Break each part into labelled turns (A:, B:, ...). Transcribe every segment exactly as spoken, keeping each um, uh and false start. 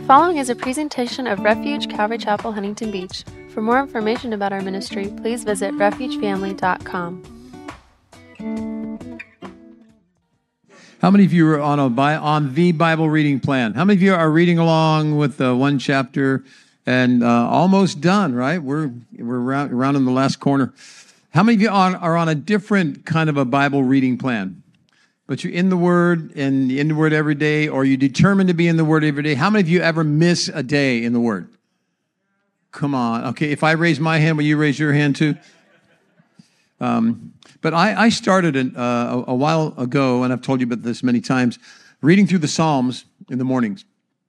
A: following is a presentation of Refuge Calvary Chapel, Huntington Beach. For more information about our ministry, please visit refuge family dot com.
B: How many of you are on a on the Bible reading plan? How many of you are reading along with uh, one chapter and uh, almost done? Right, we're we're around, around in the last corner. How many of you on, are on a different kind of a Bible reading plan? But you're in the Word and in the Word every day, or you determined to be in the Word every day. How many of you ever miss a day in the Word? Come on. Okay, if I raise my hand, will you raise your hand too? Um, but I, I started an, uh, a, a while ago, and I've told you about this many times, reading through the Psalms in the mornings.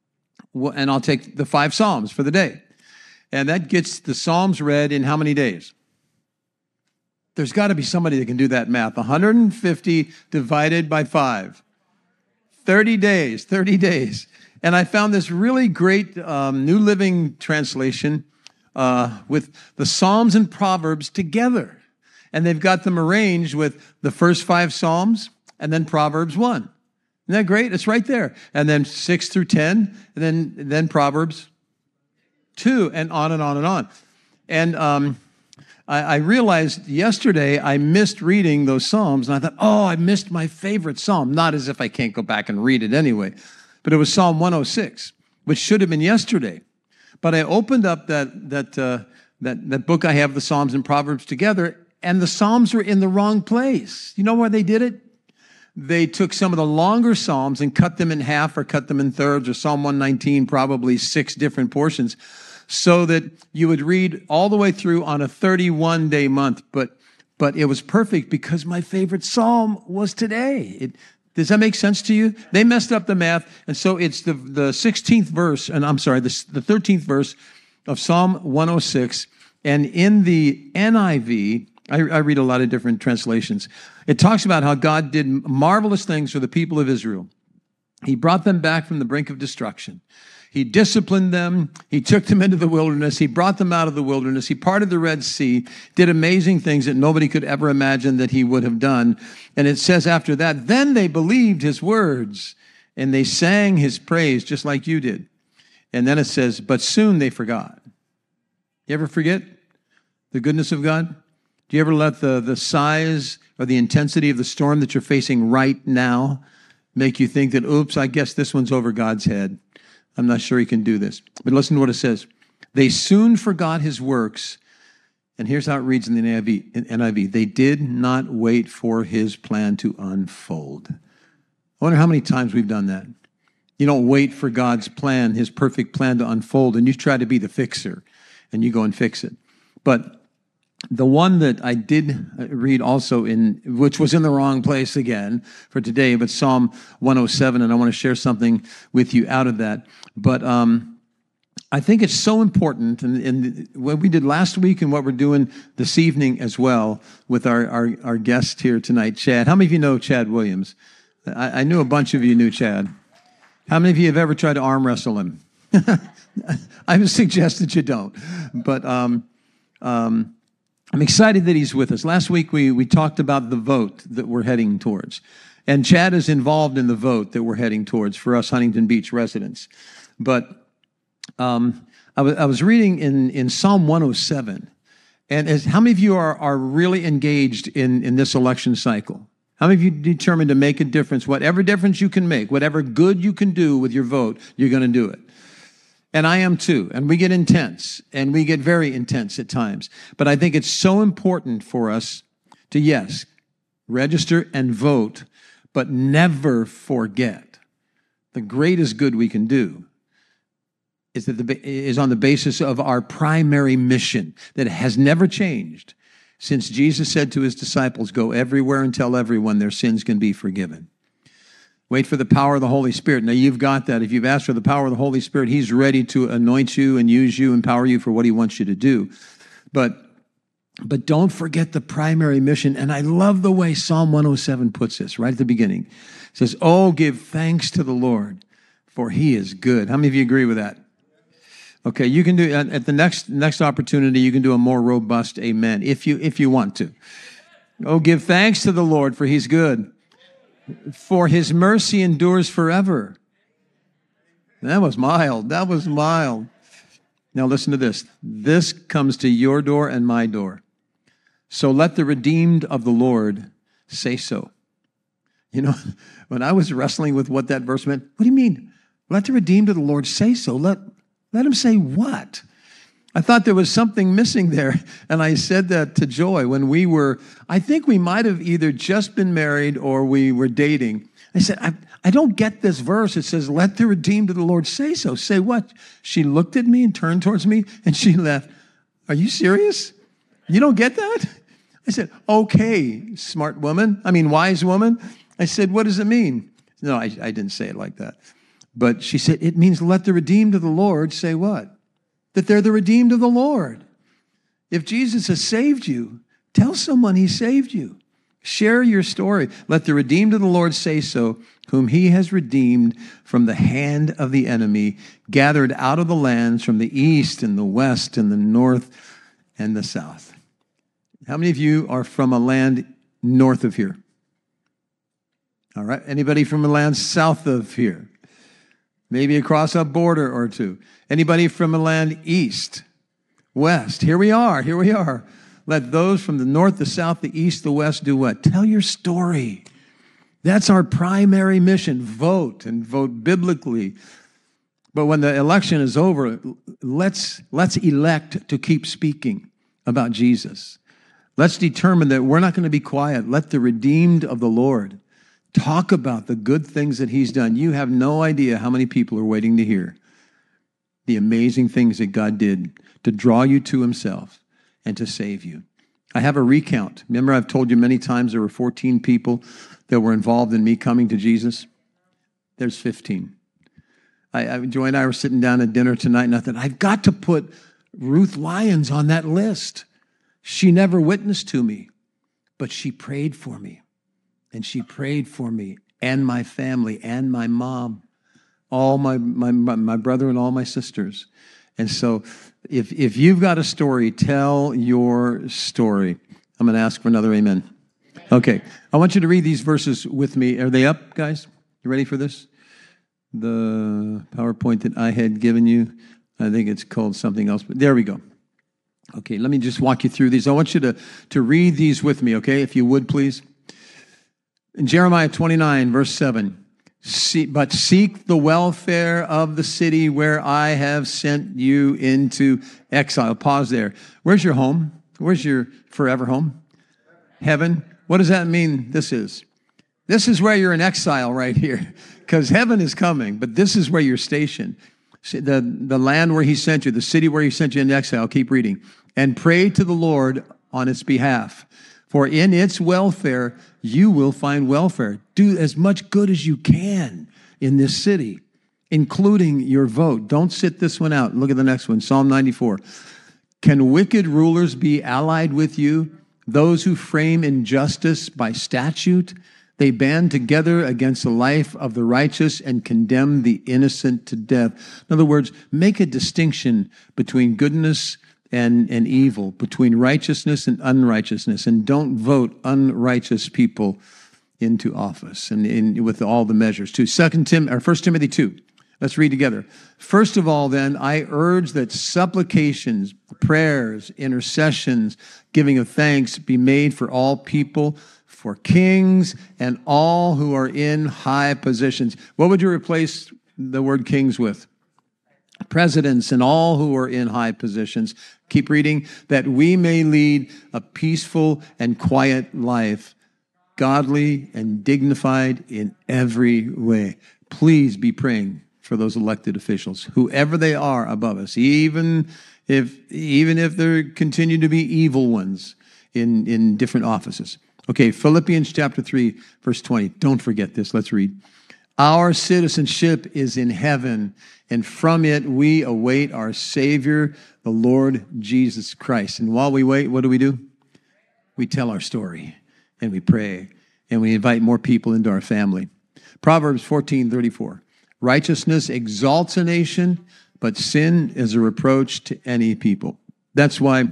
B: And I'll take the five Psalms for the day. And that gets the Psalms read in how many days? There's got to be somebody that can do that math. one hundred fifty divided by five. thirty days, thirty days. And I found this really great um, New Living Translation uh, with the Psalms and Proverbs together. And they've got them arranged with the first five Psalms and then Proverbs one. Isn't that great? It's right there. And then six through ten, and then, and then Proverbs two, and on and on and on. And um, I, I realized yesterday I missed reading those Psalms, and I thought, oh, I missed my favorite Psalm. Not as if I can't go back and read it anyway, but it was Psalm one oh six, which should have been yesterday. But I opened up that that uh, that that book I have, the Psalms and Proverbs together, and the Psalms were in the wrong place. You know where they did it? They took some of the longer Psalms and cut them in half or cut them in thirds, or Psalm one nineteen, probably six different portions, so that you would read all the way through on a thirty-one day month. But but it was perfect because my favorite Psalm was today. It, does that make sense to you? They messed up the math, and so it's the, the sixteenth verse, and I'm sorry, the, the thirteenth verse of Psalm one oh six, and in the N I V, I, I read a lot of different translations. It talks about how God did marvelous things for the people of Israel. He brought them back from the brink of destruction. He disciplined them. He took them into the wilderness. He brought them out of the wilderness. He parted the Red Sea, did amazing things that nobody could ever imagine that he would have done. And it says after that, then they believed his words and they sang his praise just like you did. And then it says, but soon they forgot. You ever forget the goodness of God? Do you ever let the, the size or the intensity of the storm that you're facing right now make you think that, oops, I guess this one's over God's head? I'm not sure he can do this. But listen to what it says. They soon forgot his works. And here's how it reads in the N I V. They did not wait for his plan to unfold. I wonder how many times we've done that. You don't wait for God's plan, his perfect plan to unfold, and you try to be the fixer, and you go and fix it. But the one that I did read also in, which was in the wrong place again for today, but Psalm one oh seven, and I want to share something with you out of that. But um, I think it's so important, and, and what we did last week and what we're doing this evening as well with our, our, our guest here tonight, Chad. How many of you know Chad Williams? I, I knew a bunch of you knew Chad. How many of you have ever tried to arm wrestle him? I would suggest that you don't. But um, um, I'm excited that he's with us. Last week, we, we talked about the vote that we're heading towards. And Chad is involved in the vote that we're heading towards for us Huntington Beach residents. But um, I, w- I was reading in, in Psalm one oh seven. And as, how many of you are, are really engaged in, in this election cycle? How many of you determined to make a difference? Whatever difference you can make, whatever good you can do with your vote, you're going to do it. And I am too. And we get intense, and we get very intense at times. But I think it's so important for us to, yes, register and vote, but never forget the greatest good we can do is that the, is on the basis of our primary mission that has never changed since Jesus said to his disciples, go everywhere and tell everyone their sins can be forgiven. Wait for the power of the Holy Spirit. Now, you've got that. If you've asked for the power of the Holy Spirit, he's ready to anoint you and use you, empower you for what he wants you to do. But, but don't forget the primary mission. And I love the way Psalm one oh seven puts this right at the beginning. It says, oh, give thanks to the Lord, for he is good. How many of you agree with that? Okay, you can do, at the next next opportunity, you can do a more robust amen, if you if you want to. Oh, give thanks to the Lord, for he's good. For his mercy endures forever. That was mild. That was mild. Now listen to this. This comes to your door and my door. So let the redeemed of the Lord say so. You know, when I was wrestling with what that verse meant, what do you mean? Let the redeemed of the Lord say so. Let, let him say what? I thought there was something missing there. And I said that to Joy when we were, I think we might have either just been married or we were dating. I said, I, I don't get this verse. It says, let the redeemed of the Lord say so. Say what? She looked at me and turned towards me and she laughed. Are you serious? You don't get that? I said, okay, smart woman. I mean, wise woman. I said, what does it mean? No, I, I didn't say it like that. But she said, it means let the redeemed of the Lord say what? That they're the redeemed of the Lord. If Jesus has saved you, tell someone he saved you. Share your story. Let the redeemed of the Lord say so, whom he has redeemed from the hand of the enemy, gathered out of the lands from the east and the west and the north and the south. How many of you are from a land north of here? All right. Anybody from a land south of here? Maybe across a border or two. Anybody from a land east, west? Here we are. Here we are. Let those from the north, the south, the east, the west do what? Tell your story. That's our primary mission. Vote and vote biblically. But when the election is over, let's, let's elect to keep speaking about Jesus. Let's determine that we're not going to be quiet. Let the redeemed of the Lord talk about the good things that he's done. You have no idea how many people are waiting to hear the amazing things that God did to draw you to himself and to save you. I have a recount. Remember, I've told you many times there were fourteen people that were involved in me coming to Jesus. There's fifteen. I, I, Joy and I were sitting down at dinner tonight, and I thought, I've got to put Ruth Lyons on that list. She never witnessed to me, but she prayed for me. And she prayed for me and my family and my mom, all my, my, my brother and all my sisters. And so if, if you've got a story, tell your story. I'm going to ask for another amen. Okay. I want you to read these verses with me. Are they up, guys? You ready for this? The PowerPoint that I had given you, I think it's called something else, but there we go. Okay. Let me just walk you through these. I want you to, to read these with me, okay? If you would, please. In Jeremiah twenty-nine, verse seven, See, but seek the welfare of the city where I have sent you into exile. Pause there. Where's your home? Where's your forever home? Heaven. What does that mean this is? This is where you're in exile right here, because heaven is coming, but this is where you're stationed. The, the land where he sent you, the city where he sent you into exile. Keep reading. And pray to the Lord on its behalf. For in its welfare, you will find welfare. Do as much good as you can in this city, including your vote. Don't sit this one out. Look at the next one, Psalm ninety-four. Can wicked rulers be allied with you? Those who frame injustice by statute, they band together against the life of the righteous and condemn the innocent to death. In other words, make a distinction between goodness and, and evil, between righteousness and unrighteousness, and don't vote unrighteous people into office, and in, with all the measures too. Second Tim or First Timothy two. Let's read together. First of all, then, I urge that supplications, prayers, intercessions, giving of thanks be made for all people, for kings and all who are in high positions. What would you replace the word kings with? Presidents and all who are in high positions. Keep reading. That we may lead a peaceful and quiet life, godly and dignified in every way. Please be praying for those elected officials, whoever they are above us, even if even if they continue to be evil ones in, in different offices. Okay, Philippians chapter three, verse twenty. Don't forget this. Let's read. Our citizenship is in heaven, and from it we await our Savior, the Lord Jesus Christ. And while we wait, what do we do? We tell our story, and we pray, and we invite more people into our family. Proverbs fourteen thirty-four. Righteousness exalts a nation, but sin is a reproach to any people. That's why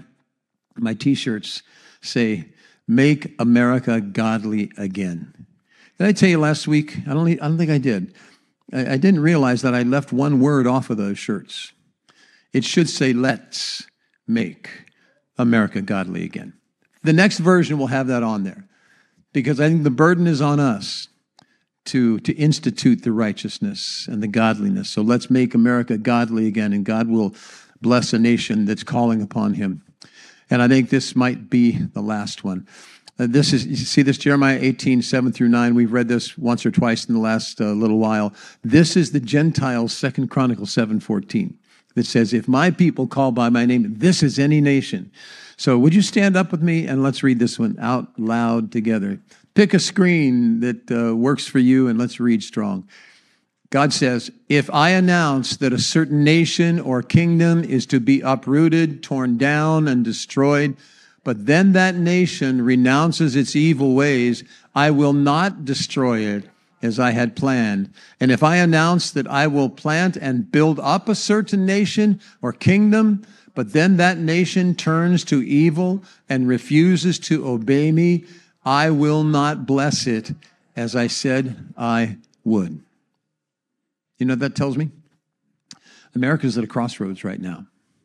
B: my T-shirts say, "Make America godly again." Did I tell you last week? I don't, I don't think I did. I, I didn't realize that I left one word off of those shirts. It should say, let's make America godly again. The next version will have that on there, because I think the burden is on us to, to institute the righteousness and the godliness. So let's make America godly again, and God will bless a nation that's calling upon him. And I think this might be the last one. Uh, this is, you see this, Jeremiah eighteen, seven through nine. We've read this once or twice in the last uh, little while. This is the Gentiles' Second Chronicles seven fourteen. That says, if my people call by my name, this is any nation. So would you stand up with me and let's read this one out loud together. Pick a screen that uh, works for you and let's read strong. God says, if I announce that a certain nation or kingdom is to be uprooted, torn down, and destroyed, but then that nation renounces its evil ways, I will not destroy it as I had planned. And if I announce that I will plant and build up a certain nation or kingdom, but then that nation turns to evil and refuses to obey me, I will not bless it as I said I would. You know what that tells me? America's at a crossroads right now.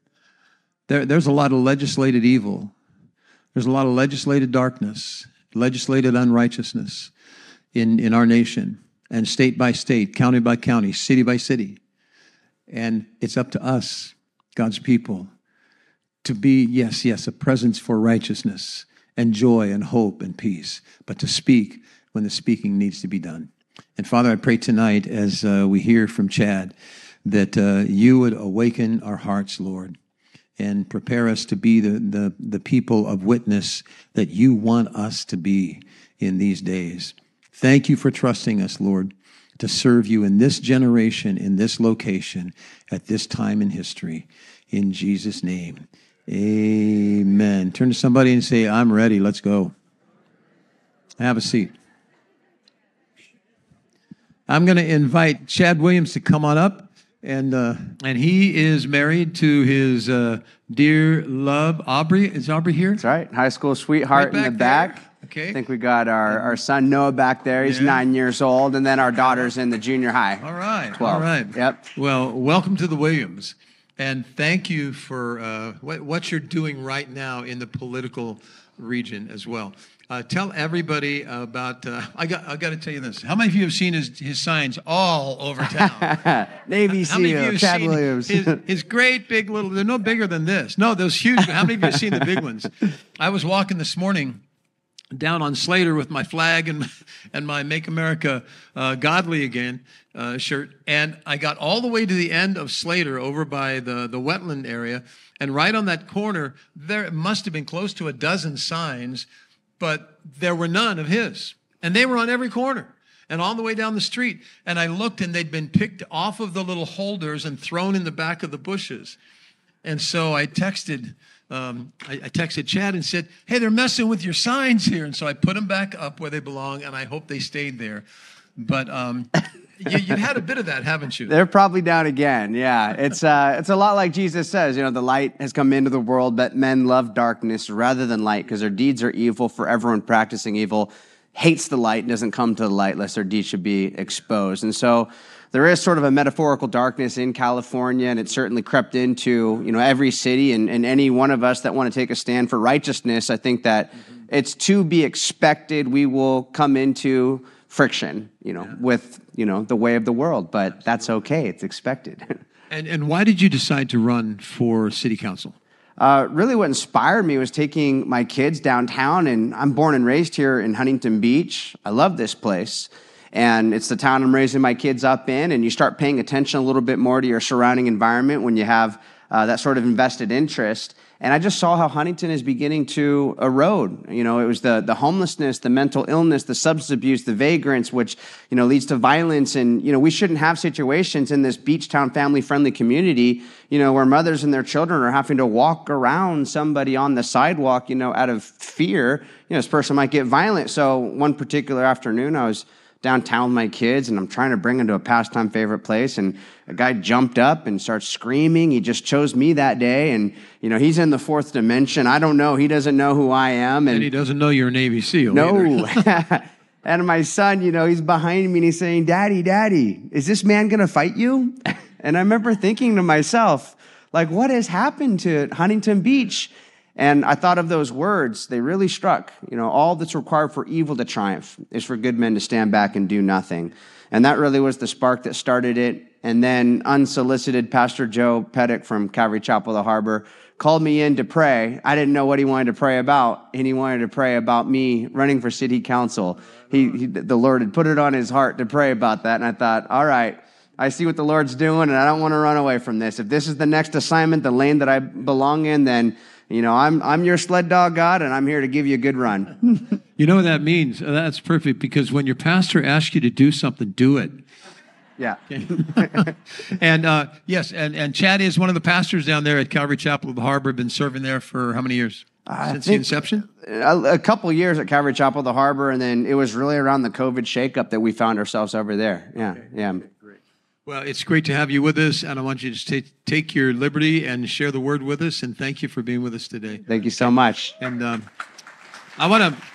B: There, there's a lot of legislated evil. There's a lot of legislated darkness, legislated unrighteousness in, in our nation, and state by state, county by county, city by city. And it's up to us, God's people, to be, yes, yes, a presence for righteousness and joy and hope and peace, but to speak when the speaking needs to be done. And Father, I pray tonight as uh, we hear from Chad that uh, you would awaken our hearts, Lord, and prepare us to be the, the, the people of witness that you want us to be in these days. Thank you for trusting us, Lord, to serve you in this generation, in this location, at this time in history. In Jesus' name, amen. Turn to somebody and say, I'm ready. Let's go. Have a seat. I'm going to invite Chad Williams to come on up. And uh, and he is married to his uh, dear love, Aubrey. Is Aubrey here?
C: That's right. High school sweetheart
B: Right
C: in the
B: back
C: back.
B: there. Okay.
C: I think we got our, our son Noah back there. He's
B: Yeah.
C: nine years old. And then our daughter's in the junior high.
B: All right.
C: twelve.
B: All right.
C: Yep.
B: Well, welcome to the Williams. And thank you for uh, what, what you're doing right now in the political region as well. Uh, tell everybody about, uh, I got I got to tell you this. How many of you have seen his, his signs all over town?
C: Navy
B: How many of you
C: SEAL,
B: have
C: Chad
B: seen
C: Williams.
B: his, his great big little, they're no bigger than this. No, those huge, how many of you have seen the big ones? I was walking this morning down on Slater with my flag and and my Make America uh, Godly Again uh, shirt, and I got all the way to the end of Slater over by the, the wetland area, and right on that corner, there must have been close to a dozen signs, but there were none of his. And they were on every corner and all the way down the street. And I looked, and they'd been picked off of the little holders and thrown in the back of the bushes. And so I texted um, I, I texted Chad and said, hey, they're messing with your signs here. And so I put them back up where they belong, and I hope they stayed there. But um, you, you've had a bit of that, haven't you?
C: They're probably down again. Yeah, it's uh, it's a lot like Jesus says. You know, the light has come into the world, but men love darkness rather than light because their deeds are evil. For everyone practicing evil hates the light and doesn't come to the light lest their deeds should be exposed. And so there is sort of a metaphorical darkness in California, and it certainly crept into, you know, every city and, and any one of us that want to take a stand for righteousness. I think that mm-hmm. it's to be expected we will come into friction, you know, yeah. with, you know, the way of the world, but Absolutely. That's okay. It's expected.
B: and and why did you decide to run for city council?
C: Uh, really what inspired me was taking my kids downtown, and I'm born and raised here in Huntington Beach. I love this place. And it's the town I'm raising my kids up in, and you start paying attention a little bit more to your surrounding environment when you have uh, that sort of invested interest. And I just saw how Huntington is beginning to erode. You know, it was the the homelessness, the mental illness, the substance abuse, the vagrants, which, you know, leads to violence. And, you know, we shouldn't have situations in this beach town family-friendly community, you know, where mothers and their children are having to walk around somebody on the sidewalk, you know, out of fear. You know, this person might get violent. So one particular afternoon, I was downtown with my kids, and I'm trying to bring them to a pastime favorite place, and a guy jumped up and starts screaming. He just chose me that day, and, you know, he's in the fourth dimension. I don't know. He doesn't know who I am. And,
B: and he doesn't know you're a Navy SEAL
C: No. And my son, you know, he's behind me and he's saying, Daddy, Daddy, is this man going to fight you? And I remember thinking to myself, like, what has happened to Huntington Beach? And I thought of those words. They really struck. You know, all that's required for evil to triumph is for good men to stand back and do nothing. And that really was the spark that started it. And then unsolicited, Pastor Joe Pettick from Calvary Chapel, the Harbor, called me in to pray. I didn't know what he wanted to pray about, and he wanted to pray about me running for city council. He, he, the Lord had put it on his heart to pray about that, and I thought, all right, I see what the Lord's doing, and I don't want to run away from this. If this is the next assignment, the lane that I belong in, then, you know, I'm I'm your sled dog, God, and I'm here to give you a good run.
B: You know what that means? That's perfect, because when your pastor asks you to do something, do it.
C: Yeah.
B: and uh, yes, and, and Chad is one of the pastors down there at Calvary Chapel of the Harbor. Been serving there for how many years?
C: I
B: Since the inception?
C: A, a couple years at Calvary Chapel of the Harbor, and then it was really around the COVID shakeup that we found ourselves over there. Yeah, okay. yeah.
B: Well, it's great to have you with us, and I want you to take, take your liberty and share the word with us, and thank you for being with us today.
C: Thank you so much.
B: And um, I want to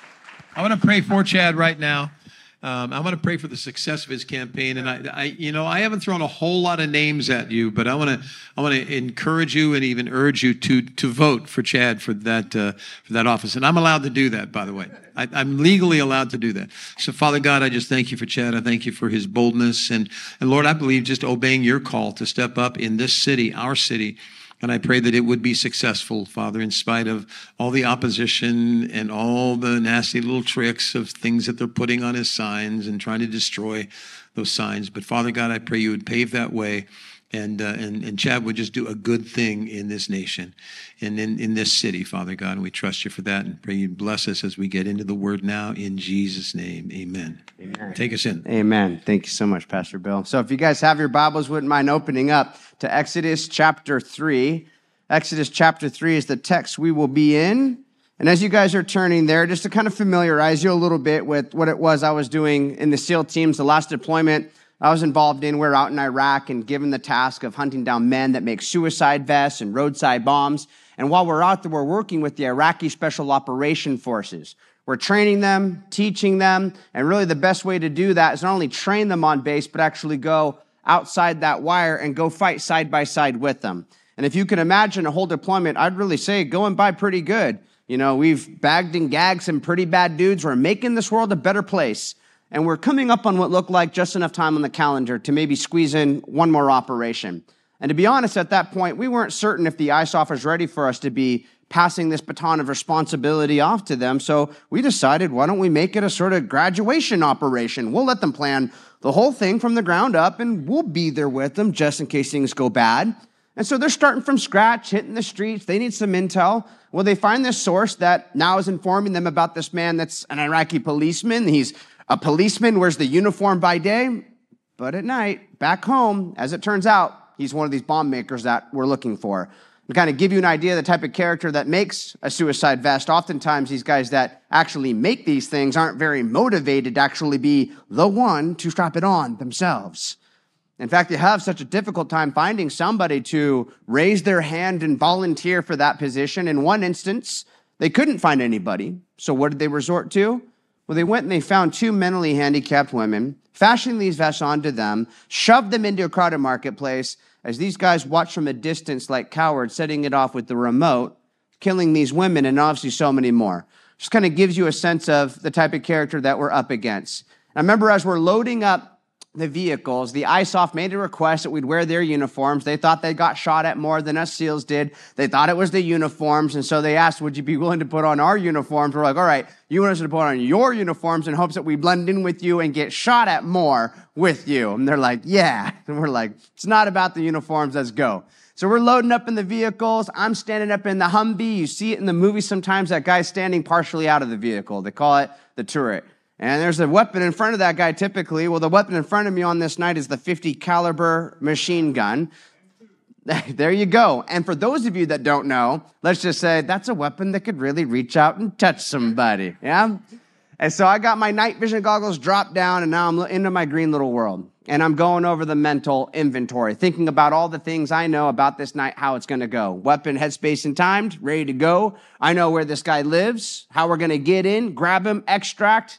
B: I want to pray for Chad right now. Um, I want to pray for the success of his campaign, and I, I, you know, I haven't thrown a whole lot of names at you, but I want to, I want to encourage you and even urge you to to vote for Chad for that uh, for that office, and I'm allowed to do that, by the way. I, I'm legally allowed to do that. So, Father God, I just thank you for Chad. I thank you for his boldness, and and Lord, I believe just obeying your call to step up in this city, our city. And I pray that it would be successful, Father, in spite of all the opposition and all the nasty little tricks of things that they're putting on his signs and trying to destroy those signs. But Father God, I pray you would pave that way, and uh, and, and Chad would just do a good thing in this nation and in, in this city, Father God. And we trust you for that, and pray you bless us as we get into the word now. In Jesus' name, amen. Amen. Take us in.
C: Amen. Thank you so much, Pastor Bill. So if you guys have your Bibles, wouldn't mind opening up to Exodus chapter three. Exodus chapter three is the text we will be in. And as you guys are turning there, just to kind of familiarize you a little bit with what it was I was doing in the SEAL teams, the last deployment I was involved in, we we're out in Iraq and given the task of hunting down men that make suicide vests and roadside bombs. And while we're out there, we're working with the Iraqi Special Operation Forces. We're training them, teaching them, and really the best way to do that is not only train them on base, but actually go outside that wire and go fight side by side with them. And if you can imagine a whole deployment, I'd really say going by pretty good. You know, we've bagged and gagged some pretty bad dudes. We're making this world a better place. And we're coming up on what looked like just enough time on the calendar to maybe squeeze in one more operation. And to be honest, at that point, we weren't certain if the I S O F was ready for us to be passing this baton of responsibility off to them. So we decided, why don't we make it a sort of graduation operation? We'll let them plan the whole thing from the ground up, and we'll be there with them just in case things go bad. And so they're starting from scratch, hitting the streets. They need some intel. Well, they find this source that now is informing them about this man that's an Iraqi policeman. He's a policeman, wears the uniform by day, but at night, back home, as it turns out, he's one of these bomb makers that we're looking for. To kind of give you an idea of the type of character that makes a suicide vest, oftentimes these guys that actually make these things aren't very motivated to actually be the one to strap it on themselves. In fact, they have such a difficult time finding somebody to raise their hand and volunteer for that position. In one instance, they couldn't find anybody. So what did they resort to? Well, they went and they found two mentally handicapped women, fashioned these vests onto them, shoved them into a crowded marketplace as these guys watched from a distance like cowards, setting it off with the remote, killing these women and obviously so many more. Just kind of gives you a sense of the type of character that we're up against. I remember as we're loading up the vehicles, the I S O F made a request that we'd wear their uniforms. They thought they got shot at more than us SEALs did. They thought it was the uniforms, and so they asked, would you be willing to put on our uniforms? We're like, all right, you want us to put on your uniforms in hopes that we blend in with you and get shot at more with you. And they're like, yeah. And we're like, it's not about the uniforms, let's go. So we're loading up in the vehicles. I'm standing up in the Humvee. You see it in the movie sometimes, that guy's standing partially out of the vehicle. They call it the turret. And there's a weapon in front of that guy typically. Well, the weapon in front of me on this night is the fifty caliber machine gun. There you go. And for those of you that don't know, let's just say that's a weapon that could really reach out and touch somebody. Yeah? And so I got my night vision goggles dropped down, and now I'm into my green little world. And I'm going over the mental inventory, thinking about all the things I know about this night, how it's going to go. Weapon, headspace, and timed, ready to go. I know where this guy lives, how we're going to get in, grab him, extract,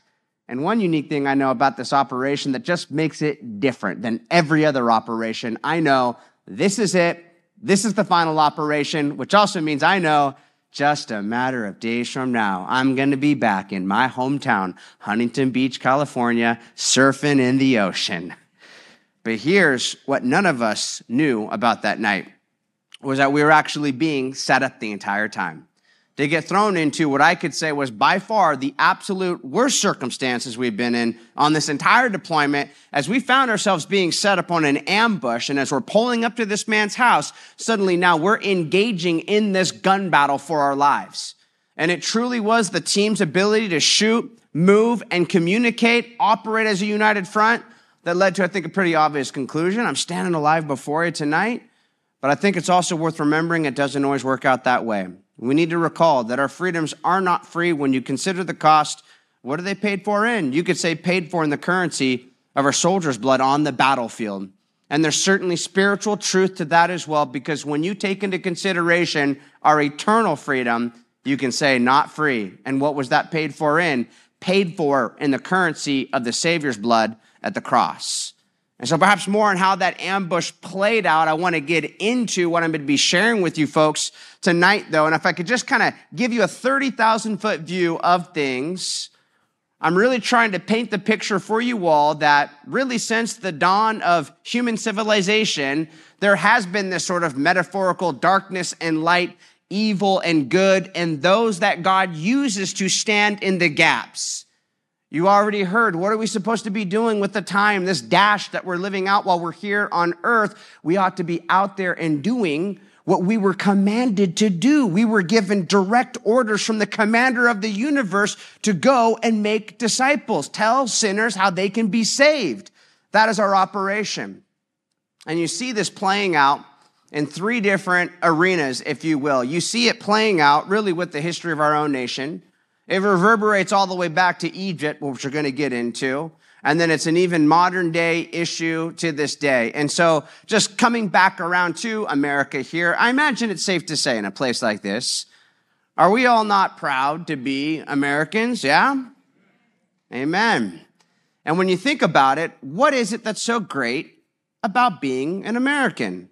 C: And one unique thing I know about this operation that just makes it different than every other operation, I know this is it. This is the final operation, which also means I know just a matter of days from now, I'm going to be back in my hometown, Huntington Beach, California, surfing in the ocean. But here's what none of us knew about that night, was that we were actually being set up the entire time to get thrown into what I could say was by far the absolute worst circumstances we've been in on this entire deployment, as we found ourselves being set up on an ambush. And as we're pulling up to this man's house, suddenly now we're engaging in this gun battle for our lives. And it truly was the team's ability to shoot, move, and communicate, operate as a united front that led to, I think, a pretty obvious conclusion. I'm standing alive before you tonight, but I think it's also worth remembering it doesn't always work out that way. We need to recall that our freedoms are not free when you consider the cost. What are they paid for in? You could say paid for in the currency of our soldiers' blood on the battlefield. And there's certainly spiritual truth to that as well, because when you take into consideration our eternal freedom, you can say not free. And what was that paid for in? Paid for in the currency of the Savior's blood at the cross. And so perhaps more on how that ambush played out, I want to get into what I'm going to be sharing with you folks tonight, though. And if I could just kind of give you a thirty thousand foot view of things, I'm really trying to paint the picture for you all that really since the dawn of human civilization, there has been this sort of metaphorical darkness and light, evil and good, and those that God uses to stand in the gaps. You already heard, what are we supposed to be doing with the time, this dash that we're living out while we're here on earth? We ought to be out there and doing what we were commanded to do. We were given direct orders from the commander of the universe to go and make disciples, tell sinners how they can be saved. That is our operation. And you see this playing out in three different arenas, if you will. You see it playing out really with the history of our own nation. It reverberates all the way back to Egypt, which we're going to get into. And then it's an even modern day issue to this day. And so just coming back around to America here, I imagine it's safe to say in a place like this, are we all not proud to be Americans? Yeah? Amen. And when you think about it, what is it that's so great about being an American?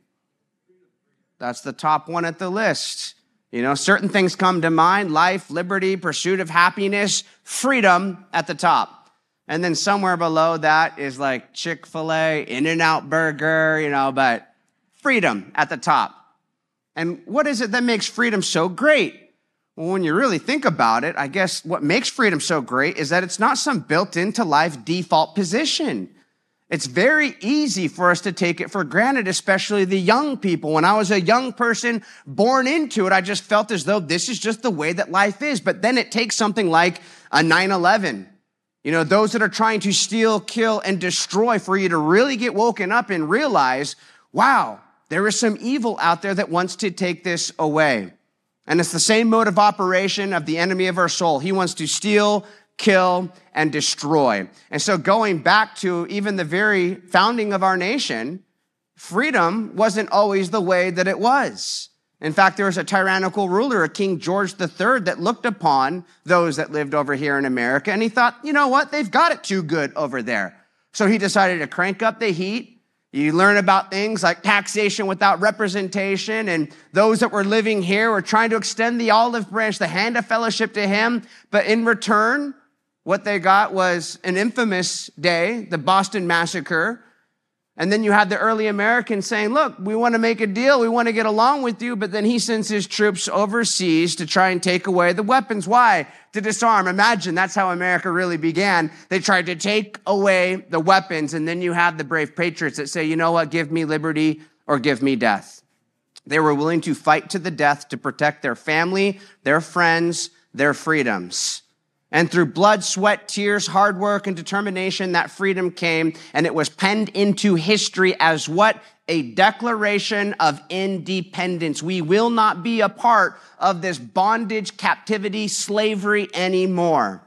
C: That's the top one at the list. You know, certain things come to mind: life, liberty, pursuit of happiness, freedom at the top. And then somewhere below that is like Chick-fil-A, In-N-Out Burger, you know, but freedom at the top. And what is it that makes freedom so great? Well, when you really think about it, I guess what makes freedom so great is that it's not some built into life default position. It's very easy for us to take it for granted, especially the young people. When I was a young person born into it, I just felt as though this is just the way that life is. But then it takes something like a nine eleven. You know, those that are trying to steal, kill, and destroy for you to really get woken up and realize, wow, there is some evil out there that wants to take this away. And it's the same mode of operation of the enemy of our soul. He wants to steal, kill, and destroy. And so going back to even the very founding of our nation, freedom wasn't always the way that it was. In fact, there was a tyrannical ruler, a King George the Third, that looked upon those that lived over here in America, and he thought, you know what, they've got it too good over there. So he decided to crank up the heat. You learn about things like taxation without representation, and those that were living here were trying to extend the olive branch, the hand of fellowship to him, but in return, what they got was an infamous day, the Boston Massacre. And then you had the early Americans saying, look, we want to make a deal. We want to get along with you. But then he sends his troops overseas to try and take away the weapons. Why? To disarm. Imagine that's how America really began. They tried to take away the weapons. And then you have the brave patriots that say, you know what? Give me liberty or give me death. They were willing to fight to the death to protect their family, their friends, their freedoms. And through blood, sweat, tears, hard work, and determination, that freedom came, and it was penned into history as what? A declaration of independence. We will not be a part of this bondage, captivity, slavery anymore.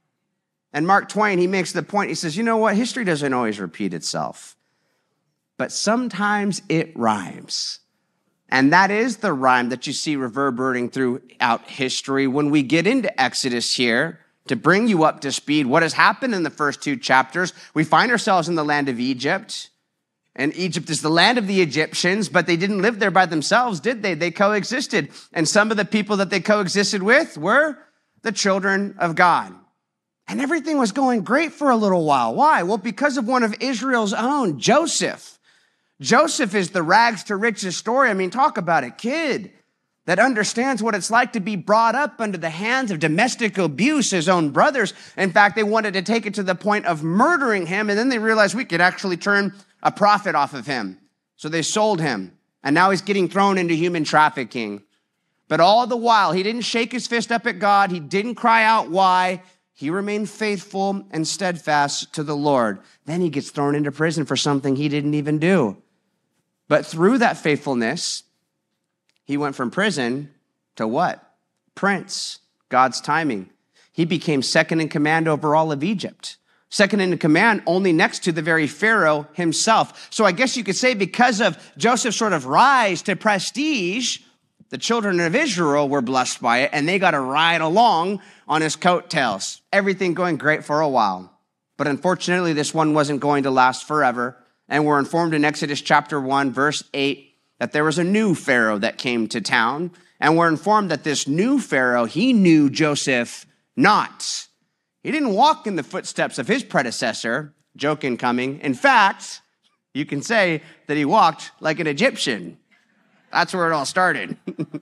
C: And Mark Twain, he makes the point, he says, you know what? History doesn't always repeat itself, but sometimes it rhymes. And that is the rhyme that you see reverberating throughout history. When we get into Exodus here, To bring you up to speed, what has happened in the first two chapters, we find ourselves in the land of Egypt. And Egypt is the land of the Egyptians, but they didn't live there by themselves, did they? They coexisted. And some of the people that they coexisted with were the children of God. And everything was going great for a little while. Why? Well, because of one of Israel's own, Joseph. Joseph is the rags to riches story. I mean, talk about a kid that understands what it's like to be brought up under the hands of domestic abuse, his own brothers. In fact, they wanted to take it to the point of murdering him, and then they realized we could actually turn a profit off of him. So they sold him, and now he's getting thrown into human trafficking. But all the while, he didn't shake his fist up at God. He didn't cry out why. He remained faithful and steadfast to the Lord. Then he gets thrown into prison for something he didn't even do. But through that faithfulness, he went from prison to what? Prince, God's timing. He became second in command over all of Egypt. Second in command only next to the very Pharaoh himself. So I guess you could say because of Joseph's sort of rise to prestige, the children of Israel were blessed by it, and they got to ride along on his coattails. Everything going great for a while. But unfortunately, this one wasn't going to last forever. And we're informed in Exodus chapter one, verse eight, that there was a new Pharaoh that came to town. And we're informed that this new Pharaoh, he knew Joseph not. He didn't walk in the footsteps of his predecessor, joke incoming. In fact, you can say that he walked like an Egyptian. That's where it all started.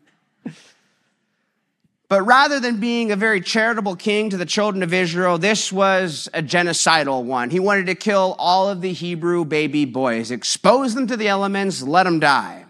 C: But rather than being a very charitable king to the children of Israel, this was a genocidal one. He wanted to kill all of the Hebrew baby boys, expose them to the elements, let them die.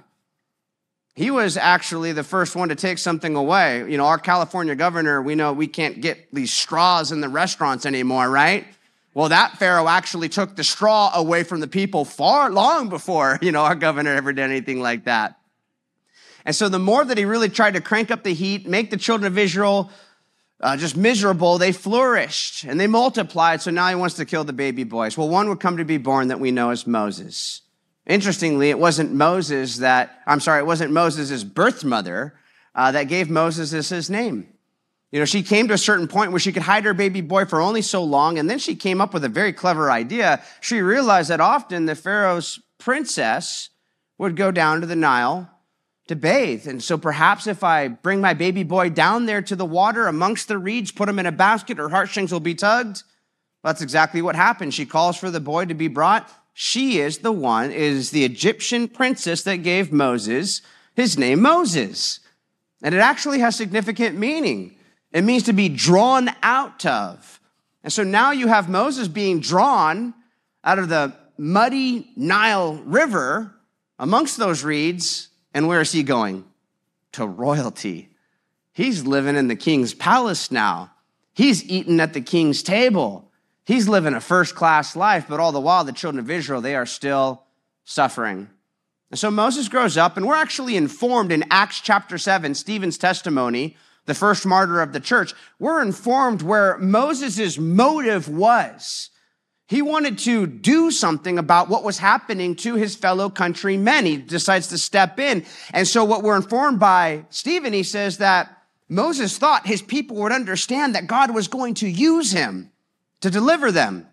C: He was actually the first one to take something away. You know, our California governor, we know we can't get these straws in the restaurants anymore, right? Well, that Pharaoh actually took the straw away from the people far long before, you know, our governor ever did anything like that. And so the more that he really tried to crank up the heat, make the children of Israel uh, just miserable, they flourished and they multiplied. So now he wants to kill the baby boys. Well, one would come to be born that we know as Moses. Interestingly, it wasn't Moses that, I'm sorry, it wasn't Moses' birth mother uh, that gave Moses his name. You know, she came to a certain point where she could hide her baby boy for only so long, and then she came up with a very clever idea. She realized that often the Pharaoh's princess would go down to the Nile to bathe. And so perhaps if I bring my baby boy down there to the water amongst the reeds, put him in a basket, her heartstrings will be tugged. That's exactly what happened. She calls for the boy to be brought. She is the one, is the Egyptian princess that gave Moses his name Moses. And it actually has significant meaning. It means to be drawn out of. And so now you have Moses being drawn out of the muddy Nile River amongst those reeds. And where is he going? To royalty. He's living in the king's palace now. He's eating at the king's table. He's living a first-class life, but all the while, the children of Israel, they are still suffering. And so Moses grows up, and we're actually informed in Acts chapter seven, Stephen's testimony, the first martyr of the church. We're informed where Moses' motive was. He wanted to do something about what was happening to his fellow countrymen. He decides to step in. And so what we're informed by Stephen, he says that Moses thought his people would understand that God was going to use him to deliver them.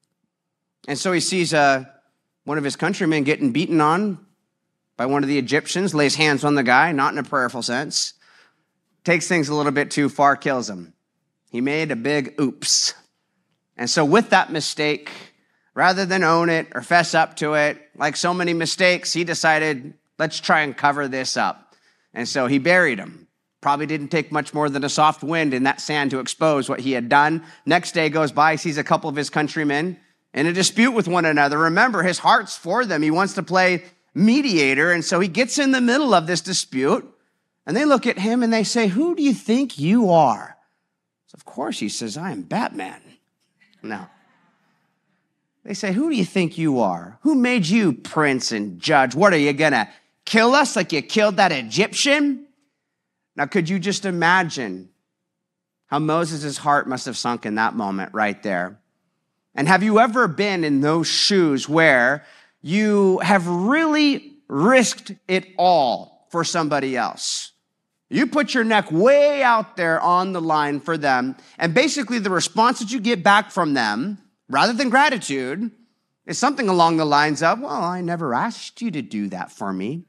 C: And so he sees uh, one of his countrymen getting beaten on by one of the Egyptians, lays hands on the guy, not in a prayerful sense, takes things a little bit too far, kills him. He made a big oops. And so with that mistake, rather than own it or fess up to it, like so many mistakes, he decided, let's try and cover this up. And so he buried him. Probably didn't take much more than a soft wind in that sand to expose what he had done. Next day goes by, sees a couple of his countrymen in a dispute with one another. Remember, his heart's for them. He wants to play mediator. And so he gets in the middle of this dispute, and they look at him and they say, who do you think you are? So of course he says, I am Batman. No. They say, who do you think you are? Who made you prince and judge? What, are you going to kill us like you killed that Egyptian? Now, could you just imagine how Moses' heart must have sunk in that moment right there? And have you ever been in those shoes where you have really risked it all for somebody else? You put your neck way out there on the line for them, and basically the response that you get back from them, rather than gratitude, is something along the lines of, well, I never asked you to do that for me.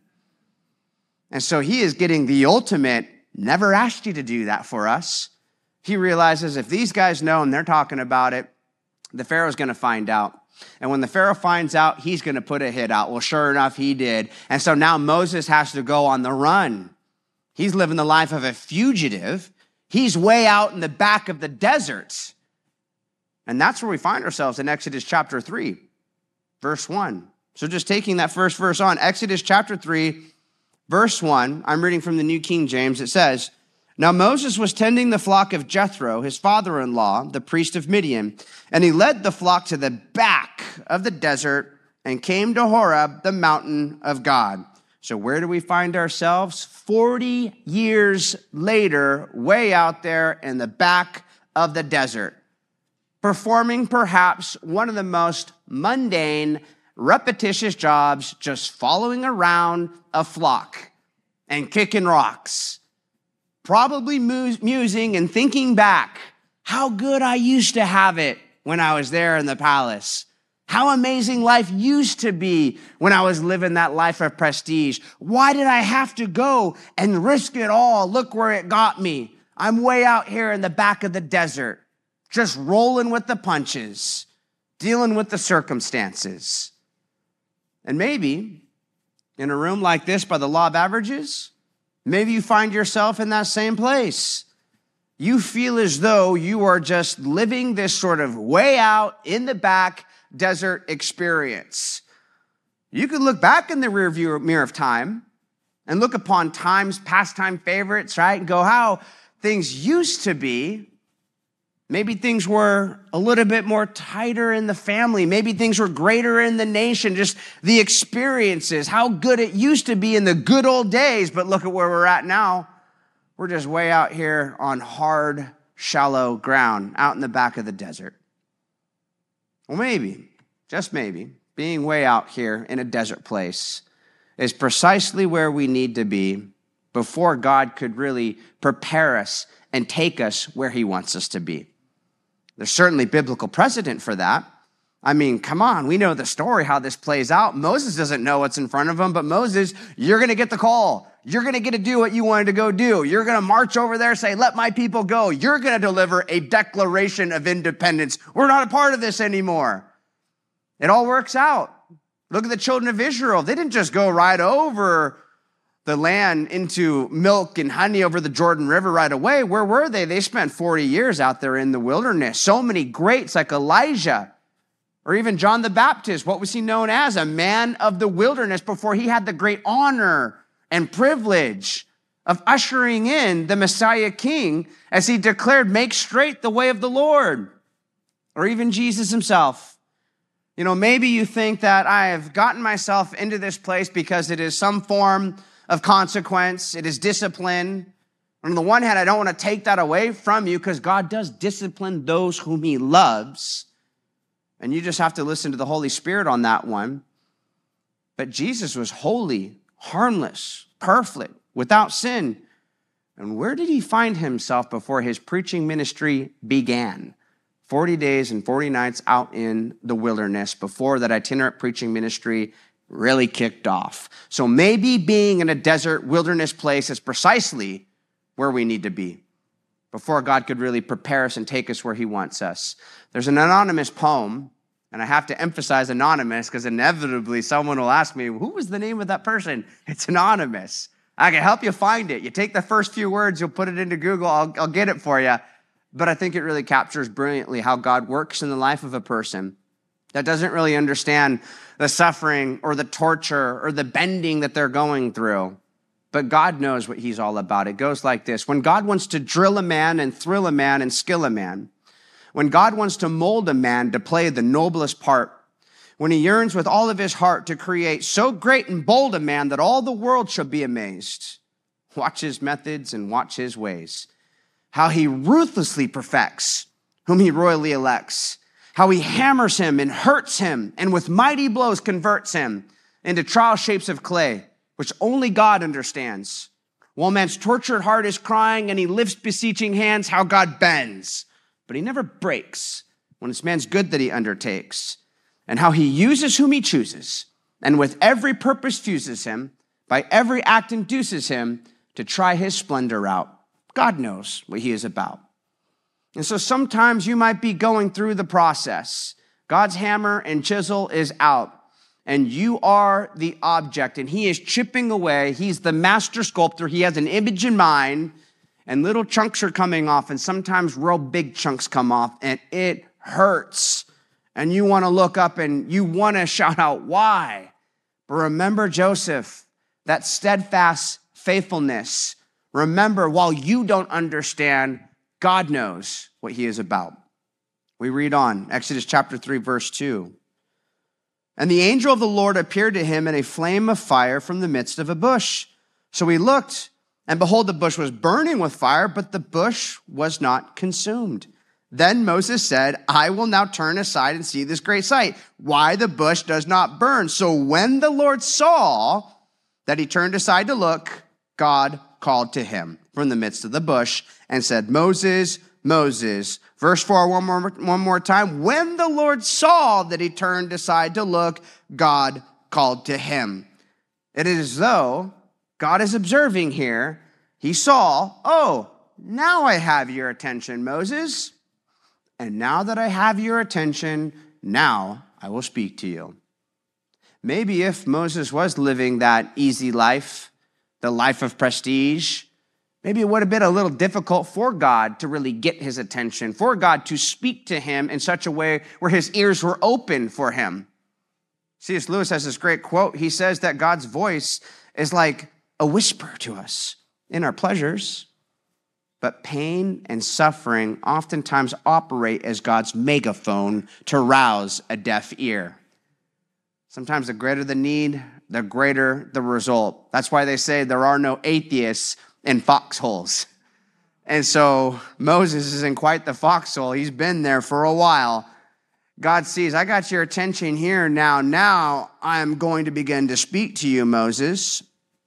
C: And so he is getting the ultimate, never asked you to do that for us. He realizes if these guys know and they're talking about it, the Pharaoh's going to find out. And when the Pharaoh finds out, he's going to put a hit out. Well, sure enough, he did. And so now Moses has to go on the run. He's living the life of a fugitive. He's way out in the back of the desert. And that's where we find ourselves in Exodus chapter three, verse one. So just taking that first verse on, Exodus chapter three, verse one, I'm reading from the New King James. It says, now Moses was tending the flock of Jethro, his father-in-law, the priest of Midian, and he led the flock to the back of the desert and came to Horeb, the mountain of God. So where do we find ourselves? forty years later, way out there in the back of the desert, performing perhaps one of the most mundane, repetitious jobs, just following around a flock and kicking rocks, probably musing and thinking back, how good I used to have it when I was there in the palace. How amazing life used to be when I was living that life of prestige. Why did I have to go and risk it all? Look where it got me. I'm way out here in the back of the desert, just rolling with the punches, dealing with the circumstances. And maybe in a room like this, by the law of averages, maybe you find yourself in that same place. You feel as though you are just living this sort of way out in the back desert experience. You could look back in the rearview mirror of time and look upon time's pastime favorites, right? And go, how things used to be. Maybe things were a little bit more tighter in the family. Maybe things were greater in the nation. Just the experiences, how good it used to be in the good old days. But look at where we're at now. We're just way out here on hard, shallow ground, out in the back of the desert. Well, maybe, just maybe, being way out here in a desert place is precisely where we need to be before God could really prepare us and take us where he wants us to be. There's certainly biblical precedent for that. I mean, come on, we know the story, how this plays out. Moses doesn't know what's in front of him, but Moses, you're going to get the call. You're going to get to do what you wanted to go do. You're going to march over there, say, let my people go. You're going to deliver a declaration of independence. We're not a part of this anymore. It all works out. Look at the children of Israel. They didn't just go right over the land into milk and honey over the Jordan River right away. Where were they? They spent forty years out there in the wilderness. So many greats like Elijah or even John the Baptist. What was he known as? A man of the wilderness before he had the great honor and privilege of ushering in the Messiah King as he declared, make straight the way of the Lord. Or even Jesus himself. You know, maybe you think that I have gotten myself into this place because it is some form of consequence. It is discipline. On the one hand, I don't want to take that away from you because God does discipline those whom he loves. And you just have to listen to the Holy Spirit on that one. But Jesus was holy, harmless, perfect, without sin. And where did he find himself before his preaching ministry began? forty days and forty nights out in the wilderness before that itinerant preaching ministry really kicked off. So maybe being in a desert wilderness place is precisely where we need to be before God could really prepare us and take us where he wants us. There's an anonymous poem, and I have to emphasize anonymous because inevitably someone will ask me, who was the name of that person? It's anonymous. I can help you find it. You take the first few words, you'll put it into Google, I'll, I'll get it for you. But I think it really captures brilliantly how God works in the life of a person that doesn't really understand the suffering or the torture or the bending that they're going through. But God knows what he's all about. It goes like this. When God wants to drill a man and thrill a man and skill a man, when God wants to mold a man to play the noblest part, when he yearns with all of his heart to create so great and bold a man that all the world shall be amazed, watch his methods and watch his ways. How he ruthlessly perfects whom he royally elects, how he hammers him and hurts him and with mighty blows converts him into trial shapes of clay, which only God understands. While man's tortured heart is crying and he lifts beseeching hands, how God bends, but he never breaks when it's man's good that he undertakes, and how he uses whom he chooses, and with every purpose fuses him, by every act induces him to try his splendor out. God knows what he is about. And so sometimes you might be going through the process. God's hammer and chisel is out, and you are the object, and he is chipping away. He's the master sculptor. He has an image in mind, and little chunks are coming off, and sometimes real big chunks come off, and it hurts. And you want to look up and you want to shout out, why? But remember Joseph, that steadfast faithfulness. Remember, while you don't understand, God knows what he is about. We read on, Exodus chapter three, verse two. And the angel of the Lord appeared to him in a flame of fire from the midst of a bush. So he looked, and behold, the bush was burning with fire, but the bush was not consumed. Then Moses said, I will now turn aside and see this great sight, why the bush does not burn. So when the Lord saw that he turned aside to look, God called to him from the midst of the bush and said, Moses, Moses. Verse four, one more, one more time. When the Lord saw that he turned aside to look, God called to him. It is as though God is observing here. He saw, oh, now I have your attention, Moses. And now that I have your attention, now I will speak to you. Maybe if Moses was living that easy life, the life of prestige, maybe it would have been a little difficult for God to really get his attention, for God to speak to him in such a way where his ears were open for him. C S Lewis has this great quote. He says that God's voice is like a whisper to us in our pleasures, but pain and suffering oftentimes operate as God's megaphone to rouse a deaf ear. Sometimes the greater the need, the greater the result. That's why they say there are no atheists in foxholes. And so Moses is in quite the foxhole. He's been there for a while. God sees, I got your attention here now. Now I'm going to begin to speak to you, Moses.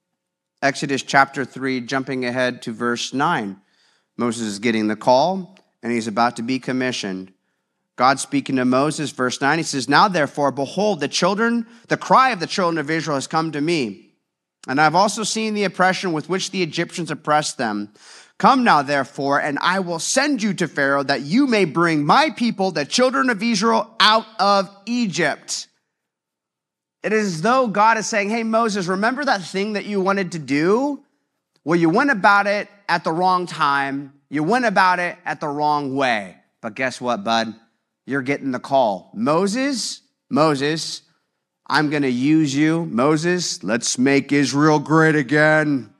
C: Exodus chapter three, jumping ahead to verse nine. Moses is getting the call, and he's about to be commissioned. God speaking to Moses, verse nine, he says, Now therefore, behold, the children, the cry of the children of Israel has come to me, and I've also seen the oppression with which the Egyptians oppressed them. Come now, therefore, and I will send you to Pharaoh, that you may bring my people, the children of Israel, out of Egypt. It is as though God is saying, hey, Moses, remember that thing that you wanted to do? Well, you went about it at the wrong time. You went about it at the wrong way. But guess what, bud? You're getting the call. Moses, Moses, I'm going to use you. Moses, let's make Israel great again.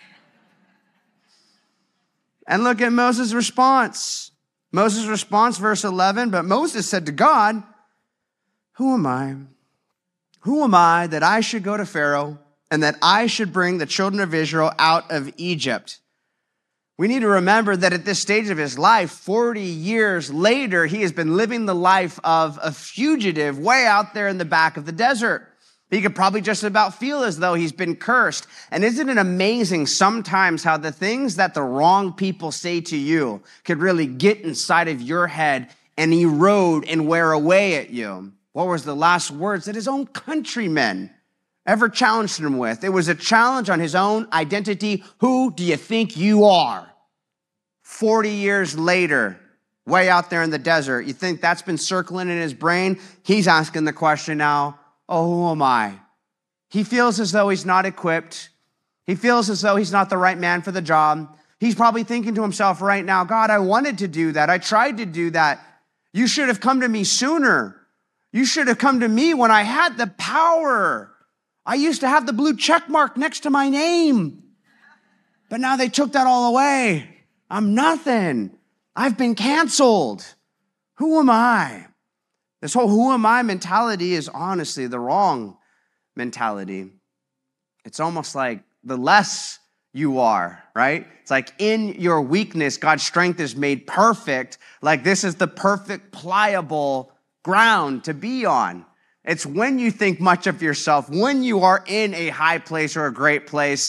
C: And look at Moses' response. Moses' response, verse eleven, but Moses said to God, who am I? Who am I that I should go to Pharaoh and that I should bring the children of Israel out of Egypt? We need to remember that at this stage of his life, forty years later, he has been living the life of a fugitive way out there in the back of the desert. He could probably just about feel as though he's been cursed. And isn't it amazing sometimes how the things that the wrong people say to you could really get inside of your head and erode and wear away at you? What was the last words that his own countrymen ever challenged him with? It was a challenge on his own identity. Who do you think you are? forty years later, way out there in the desert, you think that's been circling in his brain? He's asking the question now, oh, who am I? He feels as though he's not equipped. He feels as though he's not the right man for the job. He's probably thinking to himself right now, God, I wanted to do that. I tried to do that. You should have come to me sooner. You should have come to me when I had the power. I used to have the blue check mark next to my name. But now they took that all away. I'm nothing. I've been canceled. Who am I? This whole who am I mentality is honestly the wrong mentality. It's almost like the less you are, right? It's like in your weakness, God's strength is made perfect. Like this is the perfect, pliable ground to be on. It's when you think much of yourself, when you are in a high place or a great place,